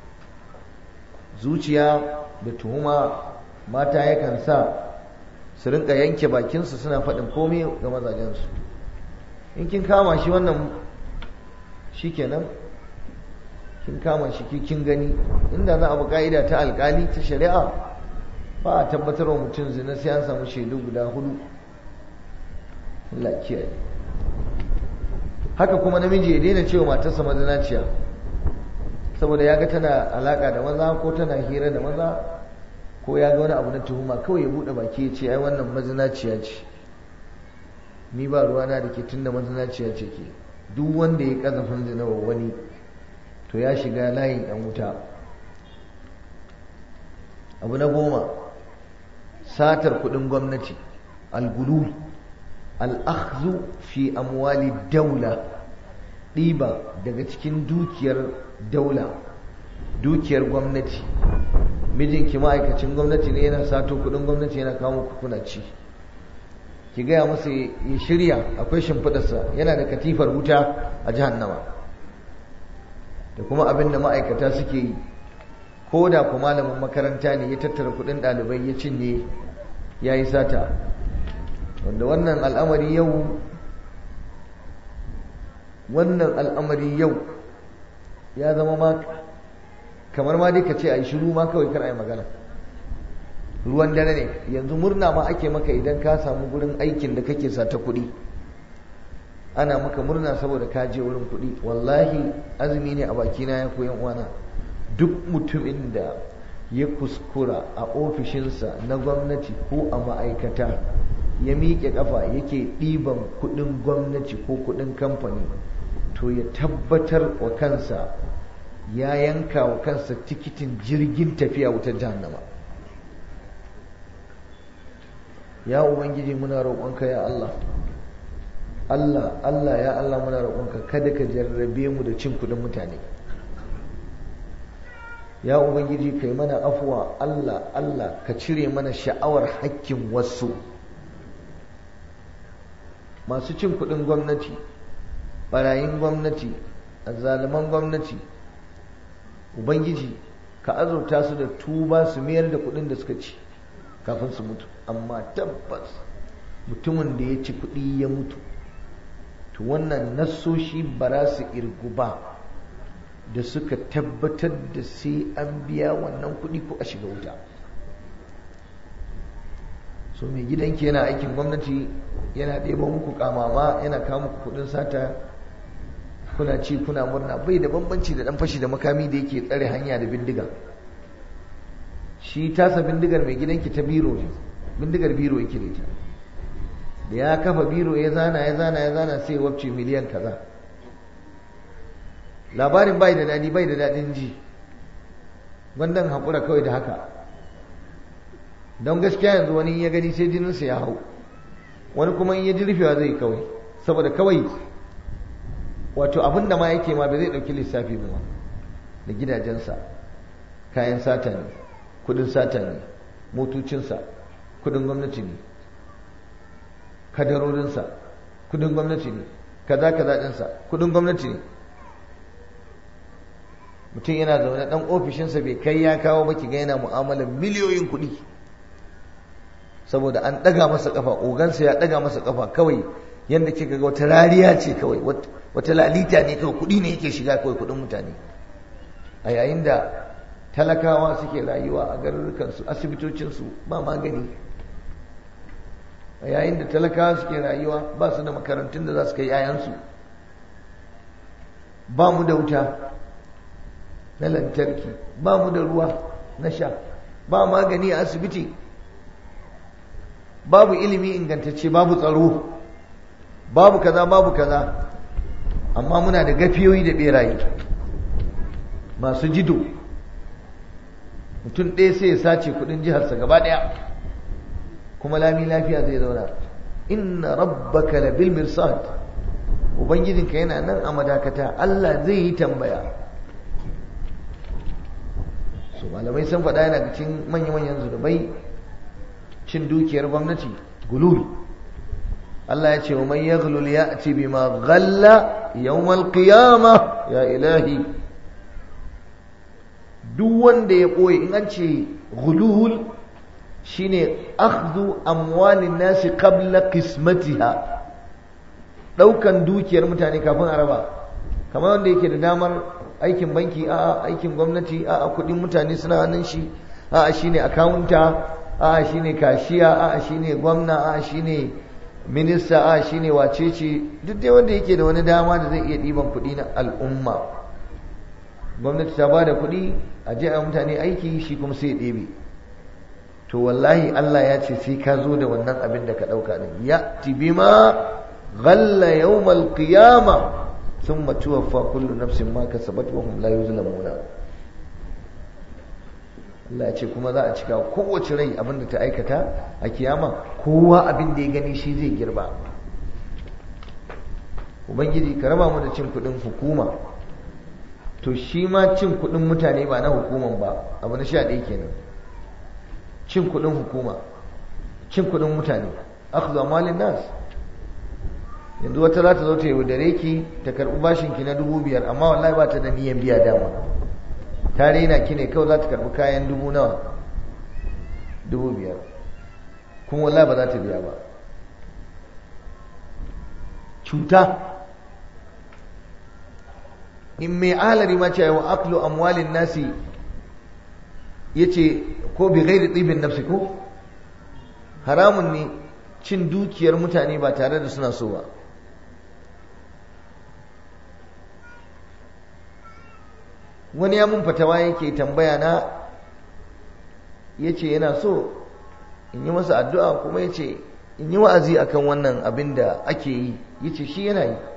Zuciya da tuhuma mata yakan sa su rinka yanke bakinsu suna faɗin komai ga mazajensu. in kin kama shi wannan shi kenan kin kama shi kin gani. Inda za a bi ka'ida ta alkali ta shari'a ba a tabbatar wa mutum zina sai an samu shaidu guda hudu. Allah kiyaye. Haka kuma namiji ya daina cewa matarsa mazinaciya saboda ya ga tana alaka da maza ko tana hira da maza ko ya ga wani abu na tuhuma, kawai ya bude baki ya ce ai wannan mazinaciya ce, ni ba ruwana da ke tunda mazinaciya ce ke. Duk wanda ya kazafin zina wa wani to ya shiga layin yan wuta. Abu na goma, satar kudin gwamnati, al-gulul, al-akhdhu fi amwali daula, ɗiba daga cikin dukiyar daula, dukiyar gwamnati. Mijinki ma'aikacin gwamnati ne, yana sato kudin gwamnati yana kawo muku kuna ci, ki gaya masa ya shirya, akwai shimfiɗarsa, yana da katifar wuta a jahannama. Da kuma abin da ma'aikata suke yi, ko da ku malamin makaranta ne ya tattara kudin ɗalibai ya cinye, ya yi sata. Wanda wannan al'amari yau wannan al'amari yau ya zama ma kamar ma dai ka ce a yi shiru ma kawai, kar a yi magana. Ruwan dare ne yanzu. Murna ma ake maka idan ka samu gurin aikin da kake sata kuɗi, ana maka murna saboda ka je wurin kuɗi. Wallahi azumi ne a bakina ya koyan uwana, duk mutumin da ya kuskura a ofishinsa na gwamnati ko a ma'aikata ya miƙe ƙafa yake ɗiban kuɗin gwamnati ko kuɗin kamfani, to ya tabbatar wa kansa ya yanka wa kansa tikitin jirgin tafiya wutar jahannama. Ya Ubangiji muna roƙonka ya Allah, Allah Allah ya Allah muna roƙonka kada ka jarrabe mu da cin kuɗin mutane. Ya Ubangiji kai mana afuwa, Allah Allah ka cire mana sha'awar hakkin wasu. Masu cin kuɗin gwamnati, barayin gwamnati, azzaluman gwamnati, Ubangiji ka azurta su da tuba su mayar da kuɗin da suka ci kafin su mutu. Amma tabbas mutumin da ya ci kuɗi ya mutu, to wannan nassoshi ba za su irgu ba da suka tabbatar da sai an biya wannan kuɗi ko a shiga wuta. So mai gidanki yana aikin gwamnati, yana ɗeba muku kamama, yana kawo muku kuɗin sata, kuna ci kuna murna, bai da bambanci da ɗan fashi da makami da yake tsare hanya da bindiga. Shi tasa bindigar mai gidanki ta biro ne, bindigar biro yake da ita. Da ya kafa biro ya zana ya zana ya zana sai wabce miliyan kaza. Labarin bai da daɗi, bai da daɗin ji, gwandan haƙura kawai da haka. Don gaskiya yanzu wani ya gani sai jininsa ya hau, wani kuma in ya ji rufewa zai kawai, saboda kawai wato abin da ma yake ma ba zai ɗauki lissafi ba, da gidajensa kayan sata ne, kudin sata ne, motocinsa kudin gwamnati ne, kadarorinsa kudin gwamnati ne, kaza kaza ɗinsa kudin gwamnati ne. Mutum yana zaune ɗan ofishinsa bai kai ya kawo ba, ki ga yana mu'amalar miliyoyin kuɗi saboda an ɗaga masa ƙafa, ogansa ya ɗaga masa ƙafa. Kawai yadda kika ga wata rariya ce, kawai wata lalita ne, kawai kuɗi ne yake shiga, kawai kuɗin mutane. A yayin da talakawa suke rayuwa a garurukansu, asibitocinsu ba magani, a yayin da talakawa suke rayuwa ba su da makarantun da za su kai yayansu, ba mu da wuta na lantarki, ba mu da ruwa na sha, ba magani a asibiti, babu ilimi ingantacce, babu tsaro, babu kaza babu kaza. Amma muna da gafiyoyi da beraye masu jido. Mutum ɗaya sai ya sace kudin jiharsa gaba ɗaya, kuma lami lafiya zai zauna. Inna rabbaka labil mirsad, ubangijinka yana nan a madakata, Allah zai yi tambaya. So malamai sun faɗa yana cikin manya-manyan zunubai cin dukiyar gwamnati, gulul. Allah ya ce wa man yaghlul ya'ti bima ghalla yawmal qiyamah. Ya ilahi, duk wanda ya ɓoye, in an ce ghulul shine akhdhu amwalin nasi qabla qismatiha, ɗaukan dukiyar mutane kafin a raba, kamar wanda yake da damar aikin banki, a aikin gwamnati, a kuɗin mutane suna hannun shi, a shine akawunta, a shine kashiya, a shine gwamna, a shine minista, a shine wacece, duk dai wanda yake da wani dama da zai iya ɗiban kuɗi na al'umma. Gwamnati ta ba da kuɗi a je a mutane aiki, shi kuma sai ya ɗebe. To wallahi Allah ya ce sai ka zo da wannan abin da ka ɗauka ne. Ya tibima ghalla yawmal qiyama thumma tuwaffa kullu nafsin ma kasabat wa hum la yuzlamuna. Allah ya ce kuma za a cika kowace rai abin da ta aikata a kiyama, kowa abin da ya gani shi zai girba. Ubangiji ka raba mu da cin kuɗin hukuma. To shi ma cin kuɗin mutane ba na hukuman ba, abu na sha ɗaya kenan. Cin kuɗin hukuma, cin kuɗin mutane, akhdhu amalin nas. Yanzu wata za ta zo ta yaudare ki ta karɓi bashin ki na dubu biyar, amma wallahi ba ta da niyyar biya dama. Ta raina ki ne kawai za ta karɓi kayan dubu nawa, dubu biyar, kuma wallahi ba za ta biya ba. Cuta. In mai alari ma cewa wa aklu amwalin nasi yace ko bi ghairi tibin nafsi, ko haramun ne cin dukiyar mutane ba tare da suna so ba. Wani ya mun fatawa yake tambaya na, yace yana so in yi masa addu'a, kuma yace in yi wa'azi akan wannan abin da ake yi. Yace shi yana yi,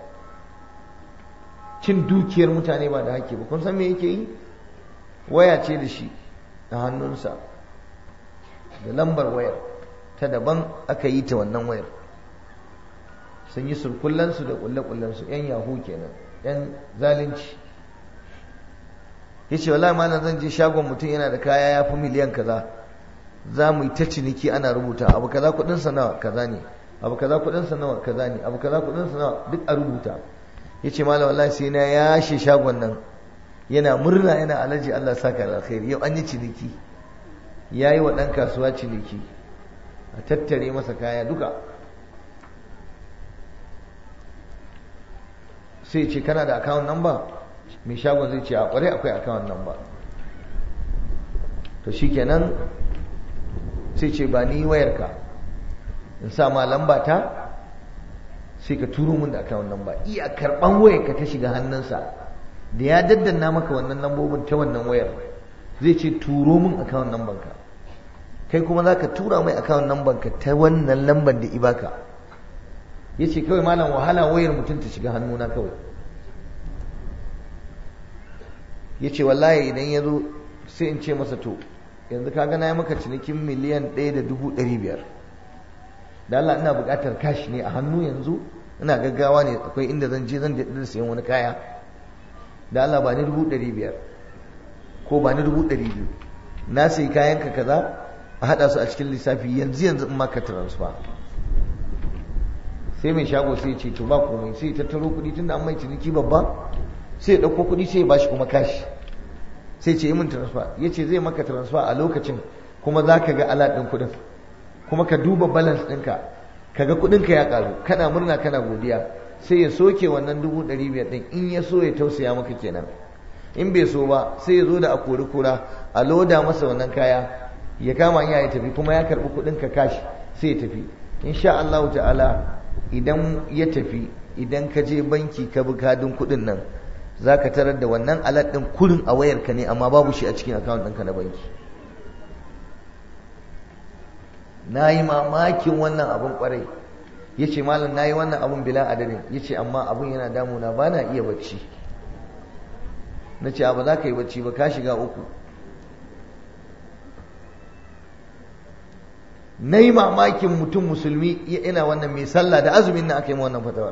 cin dukiyar mutane ba da haƙƙi ba. Kun san me yake yi? Waya ce da shi a hannunsa, da lambar wayar ta daban aka yi ta wannan wayar. Sun yi surkullansu da kulle-kullensu, yan yahu kenan, yan zalunci. Yace wallahi malam zan je shagon mutum yana da kaya ya fi miliyan kaza, za mu yi ta ciniki ana rubuta abu kaza kudin sa nawa kaza ne, abu kaza kudin sa nawa kaza ne, abu kaza kudin sa nawa, duk a rubuta. Yace malam wallahi sai na yashe shagon nan, yana murna, yana alaji Allah saka alkhairi, yau an yi ciniki. Yayi wa dan kasuwa ciniki, a tattare masa kaya duka. Sai ce kana da account number? Mai shagon zai ce a kware akwai account number. To shikenan sai ce ba ni wayarka in sa ma lamba ta, sai ka turo min da account number. Iya karban wayarka ta shiga hannunsa, da ya daddanna maka wannan lambobin ta wannan wayar, zai ce turo min account number ka. Kai kuma za ka tura mai account number ka ta wannan lambar da ibaka. Yace kawai malam wahala wayar mutum ta shiga hannuna kawai. Yace wallahi idan ya zo sai in ce masa to yanzu ka gana ya maka cinikin miliyan ɗaya da dubu ɗari biyar, da Allah ina buƙatar cash ne a hannu yanzu, ina gaggawa ne, akwai inda zan je zan da sayan wani kaya, da Allah ba ni dubu ɗari biyar ko ba ni dubu ɗari biyu, na sayi kayan ka kaza, a haɗa su a cikin lissafi yanzu yanzu in maka transfer. Sai mai shago sai ce to ba komai, sai ta taro kuɗi tunda an mai ciniki babba, sai ya ɗauko kuɗi sai ya bashi kuma cash, sai ce yi min transfer. Ya ce zai maka transfer a lokacin, kuma za ka ga alat ɗin kuɗin, kuma ka duba balance ɗinka, ka ga kuɗinka ya ƙaru, kana murna kana godiya. Sai ya soke wannan dubu ɗari biyar ɗin, in ya so ya tausaya maka kenan. In bai so ba sai ya zo da a kori kura a loda masa wannan kaya, ya kama iya ya tafi, kuma ya karɓi kuɗinka cash sai ya tafi. Insha Allah ta'ala idan ya tafi, idan ka je banki ka bi kadin kuɗin nan, za ka tarar da wannan alat ɗin kurin a wayarka ne, amma babu shi a cikin account ɗinka na banki. Na yi mamakin wannan abin ƙwarai. Ya ce malam na yi wannan abin bila adadin. Ya ce amma abin yana damuna, ba na iya bacci. Na ce ba za ka yi bacci ba, ka shiga uku. Na yi mamakin mutum musulmi yana wannan mai sallah da azumin nan aka yi wannan fatawar.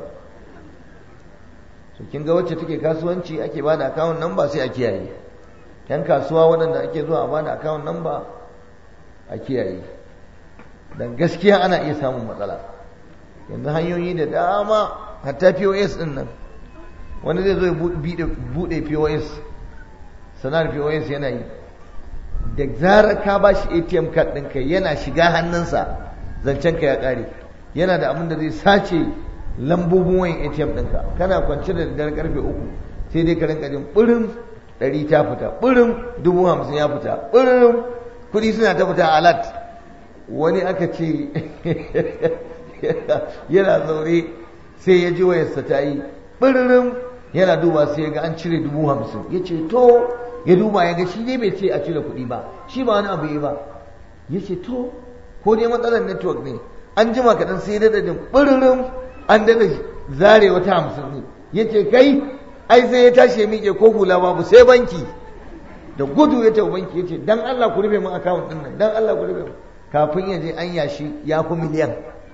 So kin ga wacce take kasuwanci ake bada account number sai a kiyaye. Yan kasuwa waɗanda ake zuwa a bada account number a kiyaye. Dan gaskiya ana iya samun matsala. Yanzu hanyoyi da dama, hatta P O S din nan. Wani zai zo ya bude P O S, sanar P O S yana yi. Da zarar ka bashi A T M card ɗinka yana shiga hannunsa, zancen ka ya ƙare. Yana da abin da zai sace lambobin wayan A T M ɗinka kana kwance da daddare karfe uku sai dai ka rinka jin ɓurin ɗari ta fita ɓurin dubu hamsin ya fita ɓurin kuɗi suna ta fita alat. Wani aka ce yana zaure sai ya ji wayarsa ta yi ɓurin yana duba sai ya ga an cire dubu hamsin ya ce to ya duba ya ga shi ne bai ce a cire kuɗi ba shi ba wani abu yi ba ya ce to ko dai matsalar network ne an jima kaɗan sai da dadin ɓiririn an dada zare wata hamsin ne ya ce kai ai sai ya tashi ya miƙe ko hula babu sai banki da gudu ya tafi banki ya ce dan Allah ku rufe min akawun ɗin nan dan Allah ku rufe min kafin ya je an yashi ya fi miliyan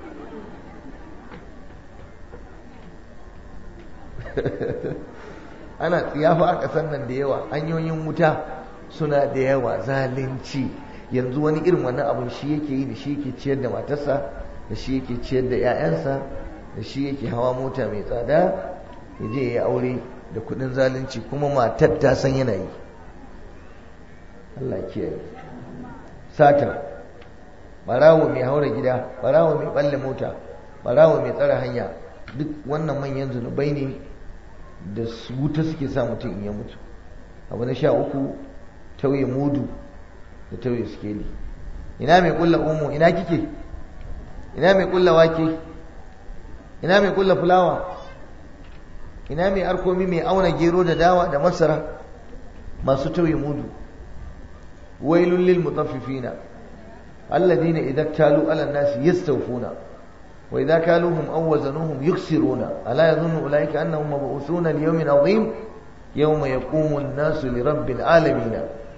ana tsiyafa a ƙasar nan da yawa hanyoyin wuta suna da yawa zalunci yanzu wani irin wannan abun shi yake yi da shi yake ciyar da matarsa da shi yake ciyar da 'ya'yansa da shi yake hawa mota mai tsada ya je ya aure da kudin zalunci kuma matar ta san yana yi. Allah kiyaye. Sata, barawo mai haura gida, barawo mai balle mota, barawo mai tsara hanya, duk wannan manyan zunubai ne da wuta suke sa mutum in ya mutu. Abu na sha uku, tauye mudu da tauye sikeli. Ina mai kulla omo, ina kike? Ina mai kulla wake? Ina mai kulla fulawa? Ina mai arkomi mai auna gero da dawa da masara? Masu tauye mudu. Wailul lil mutaffifina alladhina idza talu ala an-nasi yastawfuna wa idza kaluhum aw wazanuhum yuksiruna ala yadhunnu ulaika annahum mab'uthuna li yawmin 'azim yawma yaqumu an-nasu li rabbil alamin.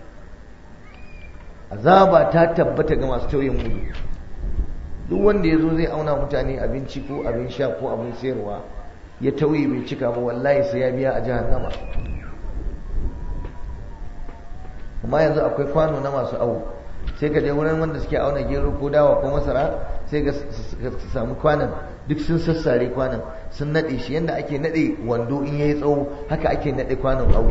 Azaba ta tabbata ga masu tauye mudu. Duk wanda yazo zai auna mutane abinci ko abin sha ko abin sayarwa ya tauye bai cika ba wallahi sai ya biya a jahannama. Amma yanzu akwai kwano na masu awo sai ka je wurin wanda suke auna gero ko dawa ko masara sai ga su samu kwanan duk sun sassare kwanan sun nade shi yanda ake nade wando in yayi tsawo haka ake nade kwanon awo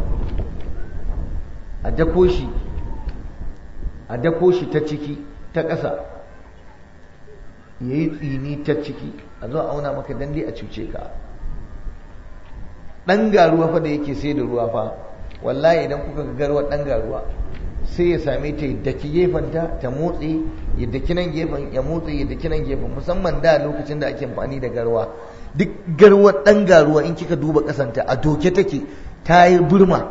a dako shi a dako shi ta ciki ta ƙasa yayi tsini ta ciki a zo a auna maka dande a cuce ka. Dan garuwa fa da yake sai da ruwa fa wallahi idan kuka ga garwa dan garuwa sai ya same ta yadda ki gefenta ta motsi yadda kinan gefen ya motsi yadda kinan gefen musamman da lokacin da ake amfani da garwa duk garwa dan garuwa in kika duba kasanta a doke take ta yi burma.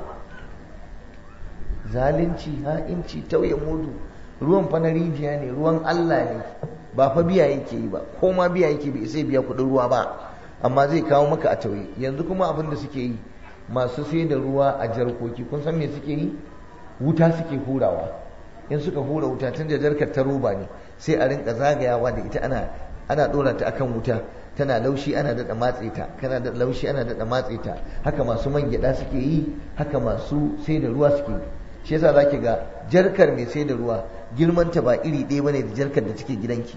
Zalunci ha'inci tauye mudu. Ruwan fa na rijiya ne ruwan Allah ne ba fa biya yake yi ba ko ma biya yake bai sai biya kuɗin ruwa ba amma zai kawo maka a tauye. Yanzu kuma abin da suke yi masu sai da ruwa a jarkoki kun san me suke yi? Wuta suke hurawa. In suka hura wuta tun da jarkar ta roba ne sai a rinka zagayawa da ita ana ana dora ta akan wuta tana laushi ana daɗa matse ta kana da laushi ana daɗa matse ta haka masu man gyaɗa suke yi haka masu sai da ruwa suke yi. Shi yasa zaki ga jarkar mai sai da ruwa girman ta ba iri ɗaya bane da jarkar da take gidanki.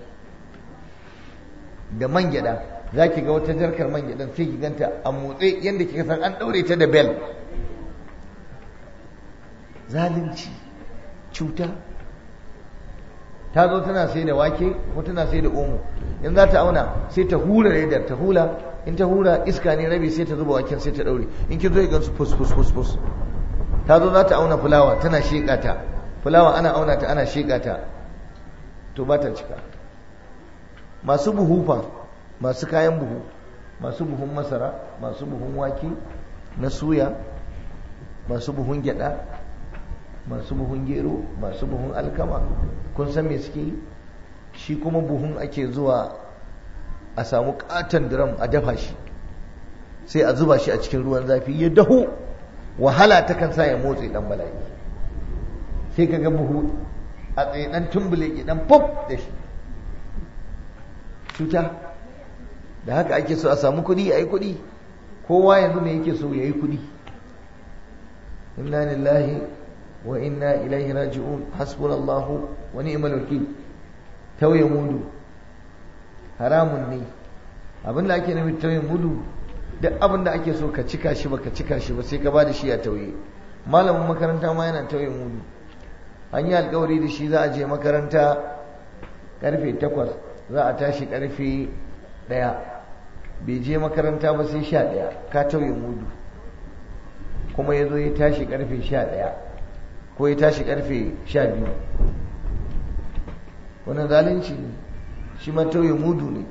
Da man gyaɗa zaki ga wata jarkar man gyaɗan sai ki ganta a motsi yanda kika san an ɗaure ta da bel. Zalunci, cuta. Ta zo tana sai da wake ko tana sai da omo in za ta auna sai ta hura redar ta hula in ta hura iska ne rabi sai ta zuba waken sai ta ɗaure in kin zo ki gansu fus fus fus fus. Ta zo za ta auna fulawa tana sheƙa ta fulawa ana auna ta ana sheƙa ta to ba ta cika. Masu buhu fa masu kayan buhu masu buhun masara masu buhun wake na suya masu buhun gyada masu buhun gero masu buhun alkama kun san me suke yi? Shi kuma buhun ake zuwa a samu katon drum a dafa shi sai a zuba shi a cikin ruwan zafi ya dahu wahala ta kan sa ya motsi dan bala'i sai kaga buhu a tsaye dan tumbule ki dan pop da shi. Cuta. Da haka ake so a samu kuɗi a yi kuɗi kowa yanzu me yake so ya yi kuɗi. Inna lillahi wa inna ilaihi raji'un hasbunallahu wa ni'mal wakil. Tauye mudu haramun ne. Abin da ake nufi tauye mudu duk abin da ake so ka cika shi ba ka cika shi ba sai ka bada shi a tauye. Malamin makaranta ma yana tauye mudu. An yi alkawari da shi za a je makaranta karfe takwas za a tashi karfe ɗaya bai je makaranta ba sai sha ɗaya ka tauye mudu, kuma ya zo ya tashi karfe sha ɗaya ko ya tashi karfe sha biyu, wannan zalunci ne, shi ma tauye mudu ne.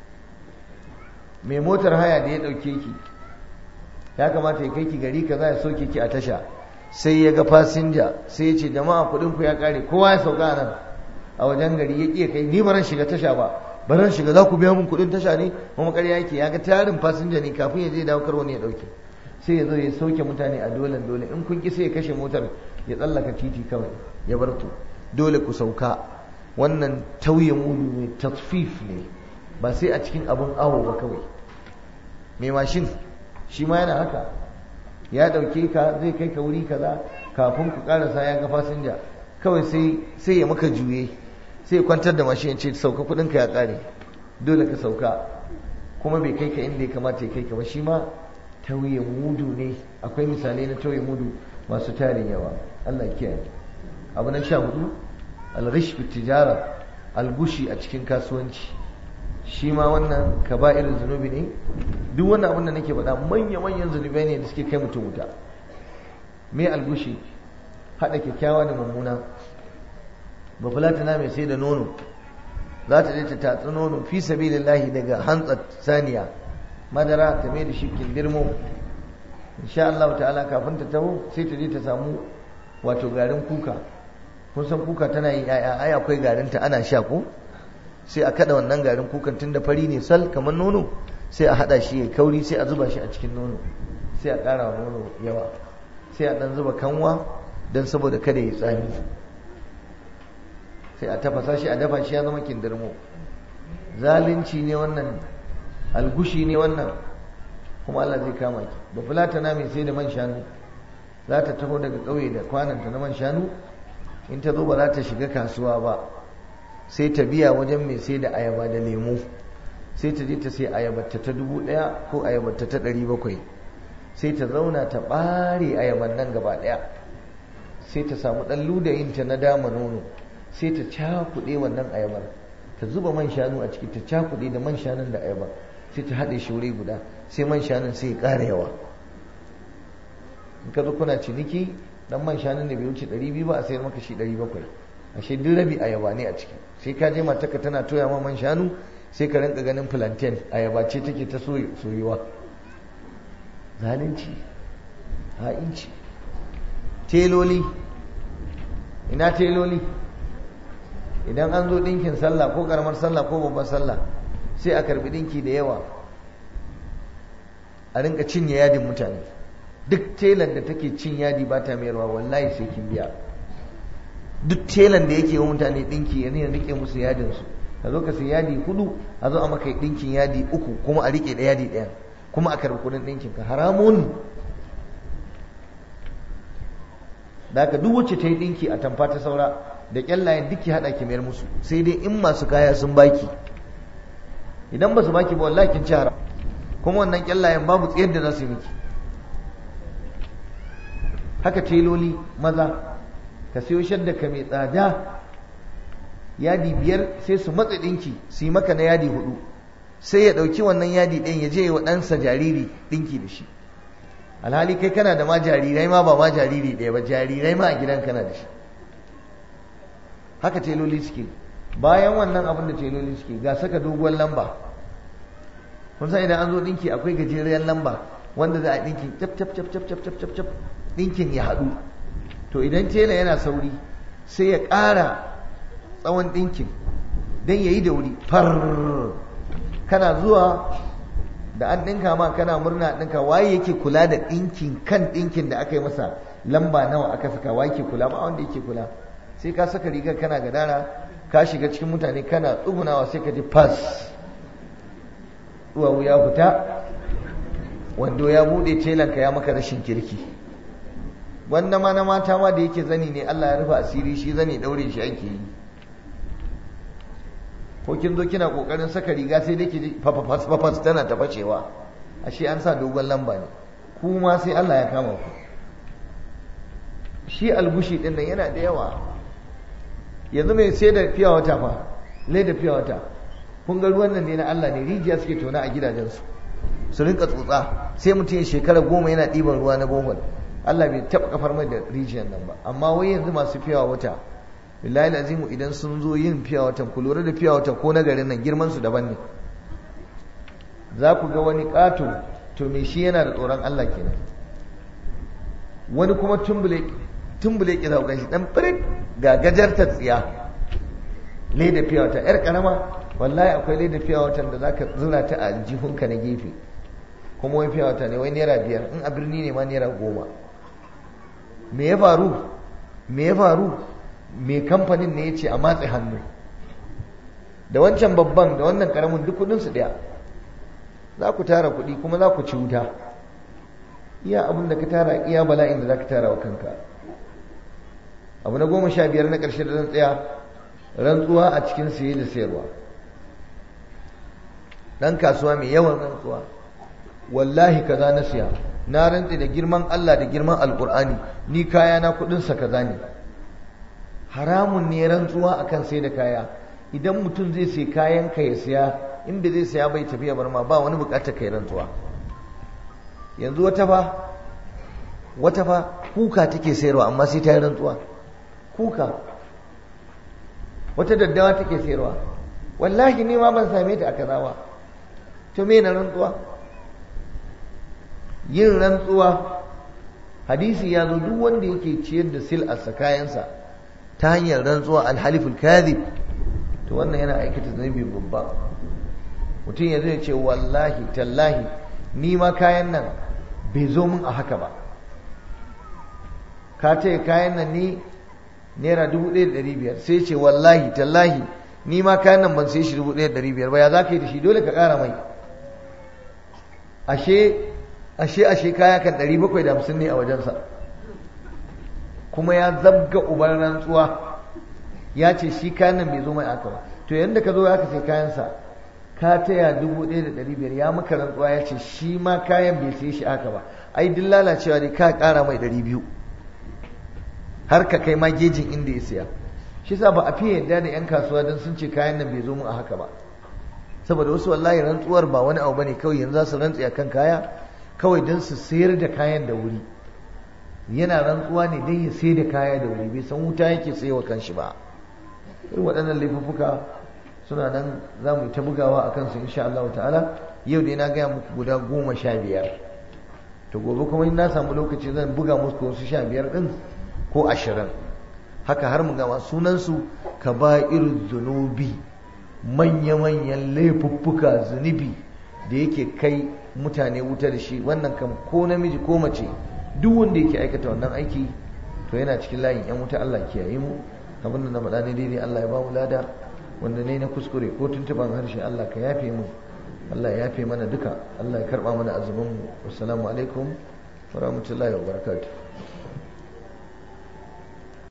mai motar haya da ya ɗauke ki ya kamata ya kai ki gari kaza ya soke ki a tasha, sai ya ga fasinja sai ya ce jama'a kuɗin ku ya ƙare, kowa ya sauka nan a wajen gari, ya ƙi kai, ni baran shiga tasha ba, baran shiga, za ku biya mun kuɗin tasha ne, kuma ƙarya yake, ya ga tarin fasinja ne kafin ya je dawo kar wani ya ɗauke, sai ya zo ya sauke mutane a dole dole, in kun ki sai ya kashe motar ya tsallaka titi kawai ya bar to dole ku sauka. Wannan tauye mudu ne, tasfif ne, ba sai a cikin abin awo ba kawai. mai mashin shi ma yana haka, ya ɗauke ka zai kai ka wuri kaza, kafin ku karasa ya ga fasinja kawai sai sai ya maka juye, sai ya kwantar da mashin ya ce sauka kuɗinka ya ƙare, dole ka sauka, kuma bai kai ka inda ya kamata ya kai ka ba, shi ma tauye mudu ne. Akwai misalai na tauye mudu masu tarin yawa, Allah kiyaye. Abu na sha hudu, al-ghish fi tijara, al-gushi a cikin kasuwanci, shi ma wannan kaba'irin zunubi ne. Duk wannan abin da nake faɗa manya-manyan zunubai ne da suke kai mutum wuta. Me al-gushi? Haɗa kyakkyawa da mummuna. ba fulatana mai sai da nono za ta je ta tatsi nono fi sabilillahi daga hantsar saniya, madara ta mai da shi kindirmo, insha Allah ta'ala kafin ta taho sai ta je ta samu wato garin kuka. kun san kuka tana yin yaya, ai akwai garinta ana sha ko, sai a kada wannan garin kukan tun da fari ne sal kamar nono, sai a hada shi ya kauri, sai a zuba shi a cikin nono, sai a ƙara wa nono yawa, sai a dan zuba kanwa don saboda kada ya tsami, sai a tafasa shi a dafa shi ya zama kindirmo. Zalunci ne wannan, algushi ne wannan, kuma Allah zai kama ki. Ba fulatana mai sai da man shanu za ta taho daga ƙauye da kwananta na man shanu, in ta zo ba za ta shiga kasuwa ba, sai ta biya wajen mai sai da ayaba da lemu, sai ta je ta sai ayabarta ta dubu ɗaya ko ayabarta ta ɗari bakwai, sai ta zauna ta ɓare ayaban nan gaba ɗaya, sai ta samu ɗan ludayinta na dama nono, sai ta cakuɗe wannan ayabar, ta zuba man shanu a ciki, ta cakuɗe da man shanun da ayabar, sai ta haɗe shi wuri guda, sai man shanun sai ya ƙara yawa. In ka zo kuna ciniki, dan man shanun da bai wuce ɗari biyu ba a sayar maka shi ɗari bakwai, ashe duk rabi ayaba ne a ciki. Sai ka je matarka tana toya ma man shanu, sai ka rinka ganin plantain ayaba ce take ta soyewa. Zalunci, ha'inci. Teloli, ina teloli? Idan an zo ɗinkin sallah ko ƙaramar sallah ko babbar sallah, sai a karbi ɗinki da yawa, a rinka cinye yadin mutane. Duk telan da take cin yadi ba ta mayarwa, wallahi sai kin biya. Duk telan da yake wa mutane ɗinki ya ne rike musu yadinsu, ka zo ka sai yadi hudu, a zo a maka ɗinkin yadi uku, kuma a rike da yadi ɗaya, kuma a karbi kuɗin ɗinkin ka. Haramun. da haka duk wacce ta yi ɗinki a tamfa ta saura da kyallayen duk ki haɗa ki mayar musu, sai dai in masu kaya sun baki. Idan ba su baki ba wallahi kin ci haram, kuma wannan kyallayen babu tsayar da za su yi miki. Haka teloli maza, ka sayo shadda ka mai tsada yadi biyar, sai su matsa ɗinki su yi maka na yadi hudu, sai ya ɗauki wannan yadi ɗin ya je wa ɗansa jariri ɗinki da shi. Alhali kai kana da ma jarirai ma ba ma jariri ɗaya ba, jarirai ma a gidan kana da shi. Haka teloli suke. Bayan wannan abin da teloli suke, ga saka doguwar lamba. Kun san idan an zo ɗinki akwai gajeriyar lamba wanda za a ɗinki cap cap cap cap cap cap cap ɗinkin ya haɗu. To idan tela yana sauri sai ya ƙara tsawon ɗinkin don ya yi da wuri far. Kana zuwa da an ɗinka ma kana murna ɗinka, waye yake kula da ɗinkin kan ɗinkin da aka yi masa lamba nawa aka saka, waye yake kula? Ba wanda yake kula. Sai ka saka rigar kana gadara, ka shiga cikin mutane kana tsugunawa, sai ka ji fas, duwawu ya fita, wando ya buɗe, telanka ya maka rashin kirki. Wanda ma na mata ma da yake zani ne, Allah ya rufe asiri, shi zani daure shi ake yi. Ko kin zo kina kokarin saka riga sai dai ki ji fafafas fafas tana ta bacewa, ashe an sa dogon lamba ne. Kuma sai Allah ya kama ku. Shi algushi din nan yana da yawa. Yanzu mai sai da fiya wata fa, lai da fiya wata, kun ga ruwan nan ne na Allah ne, rijiya suke tona a gidajensu su rinka tsotsa, sai mutum ya shekara goma yana ɗiban ruwa na bohol, Allah bai taɓa kafar mai da rijiyar nan ba. Amma wai yanzu masu fiya wata, billahi azimu idan sun zo yin fiya watan, ku lura da fiya wata ko na garin nan girman su daban ne. Za ku ga wani ƙato, to me shi yana da tsoron Allah kenan. Wani kuma tumbule tumbule ki zauka shi dan firit ga gajarta tsiya, leda fiya wata yar karama, wallahi akwai leda fiya watan da zaka zura ta a aljihunka na gefe, kuma wai fiya wata ne wai naira biyar, in a birni ne ma naira goma. Me ya faru me ya faru me kamfanin ne ya ce a matse hannu da wancan babban da wannan karamin duk kudin su daya. Za ku tara kuɗi kuma za ku ci wuta, iya abin da ka tara iya bala'in da za ka tara wa kanka. Abu na goma sha biyar na ƙarshe da zan tsaya, rantsuwa a cikin siye da sayarwa. ɗan kasuwa mai yawan rantsuwa, wallahi kaza na siya, na rantse da girman Allah da girman alkur'ani ni kaya na kuɗinsa kaza ne. Haramun ne rantsuwa akan sai da kaya. Idan mutum zai sai kayan ka ya siya, in bai zai siya bai tafiya bar ma, ba wani bukatar kai rantsuwa. Yanzu wata fa wata fa kuka take sayarwa amma sai ta yi rantsuwa. Kuka, wata daddawa take sayarwa, wallahi ni ma ban same ta a kaza ba. To me na rantsuwa? Yin rantsuwa, hadisi ya zo duk wanda yake ciyar da sil'arsa kayansa ta hanyar rantsuwa, alhaliful kadhib, to wannan yana aikata zunubi babba. Mutum ya zai ce wallahi tallahi ni ma kayan nan bai zo min a haka ba. Ka ce kayan nan ni naira dubu ɗaya da ɗari biyar, sai ce wallahi tallahi ni ma kayan nan ban sai shi dubu ɗaya da ɗari biyar ba. Ya za ka yi da shi? Dole ka ƙara mai. Ashe ashe ashe kaya kan ɗari bakwai da hamsin ne a wajensa, kuma ya zabga uban rantsuwa ya ce shi kayan nan bai zo mai aka ba. To yadda ka zo ya ka sai kayansa ka taya dubu ɗaya da ɗari biyar, ya maka rantsuwa ya ce shi ma kayan bai sai shi aka ba. Ai duk lalacewa ne, ka ƙara mai ɗari biyu har ka kai ma gejin inda ya siya. Shi sa ba a fiye yadda da 'yan kasuwa don sun ce kayan nan bai zo mu a haka ba, saboda wasu wallahi rantsuwar ba wani abu bane, kawai yanzu za su rantsi akan kaya kawai don su sayar da kayan da wuri. Yana rantsuwa ne don ya sayar da kaya da wuri, bai san wuta yake sayewa kanshi ba. Irin waɗannan laifuffuka suna nan, za mu yi ta bugawa a kansu insha Allah ta'ala. Yau dai na gaya muku guda goma sha biyar, to gobe kuma in na samu lokaci zan buga muku wasu sha biyar ɗin ko ashirin, haka har mu gama. Sunansu kaba'irul zunubi, manya-manyan laifuffuka, zunubi da yake kai mutane wuta da shi. Wannan kam ko namiji ko mace, duk wanda yake aikata wannan aiki to yana cikin layin 'yan wuta. Allah kiyaye mu. Abin da na faɗa ne daidai Allah ya ba mu lada, wanda ne na kuskure ko tuntuban harshe Allah ka yafe mu, Allah ya yafe mana duka, Allah ya karɓa mana azumin mu. Assalamu alaikum wa rahmatullahi wa barakatuh.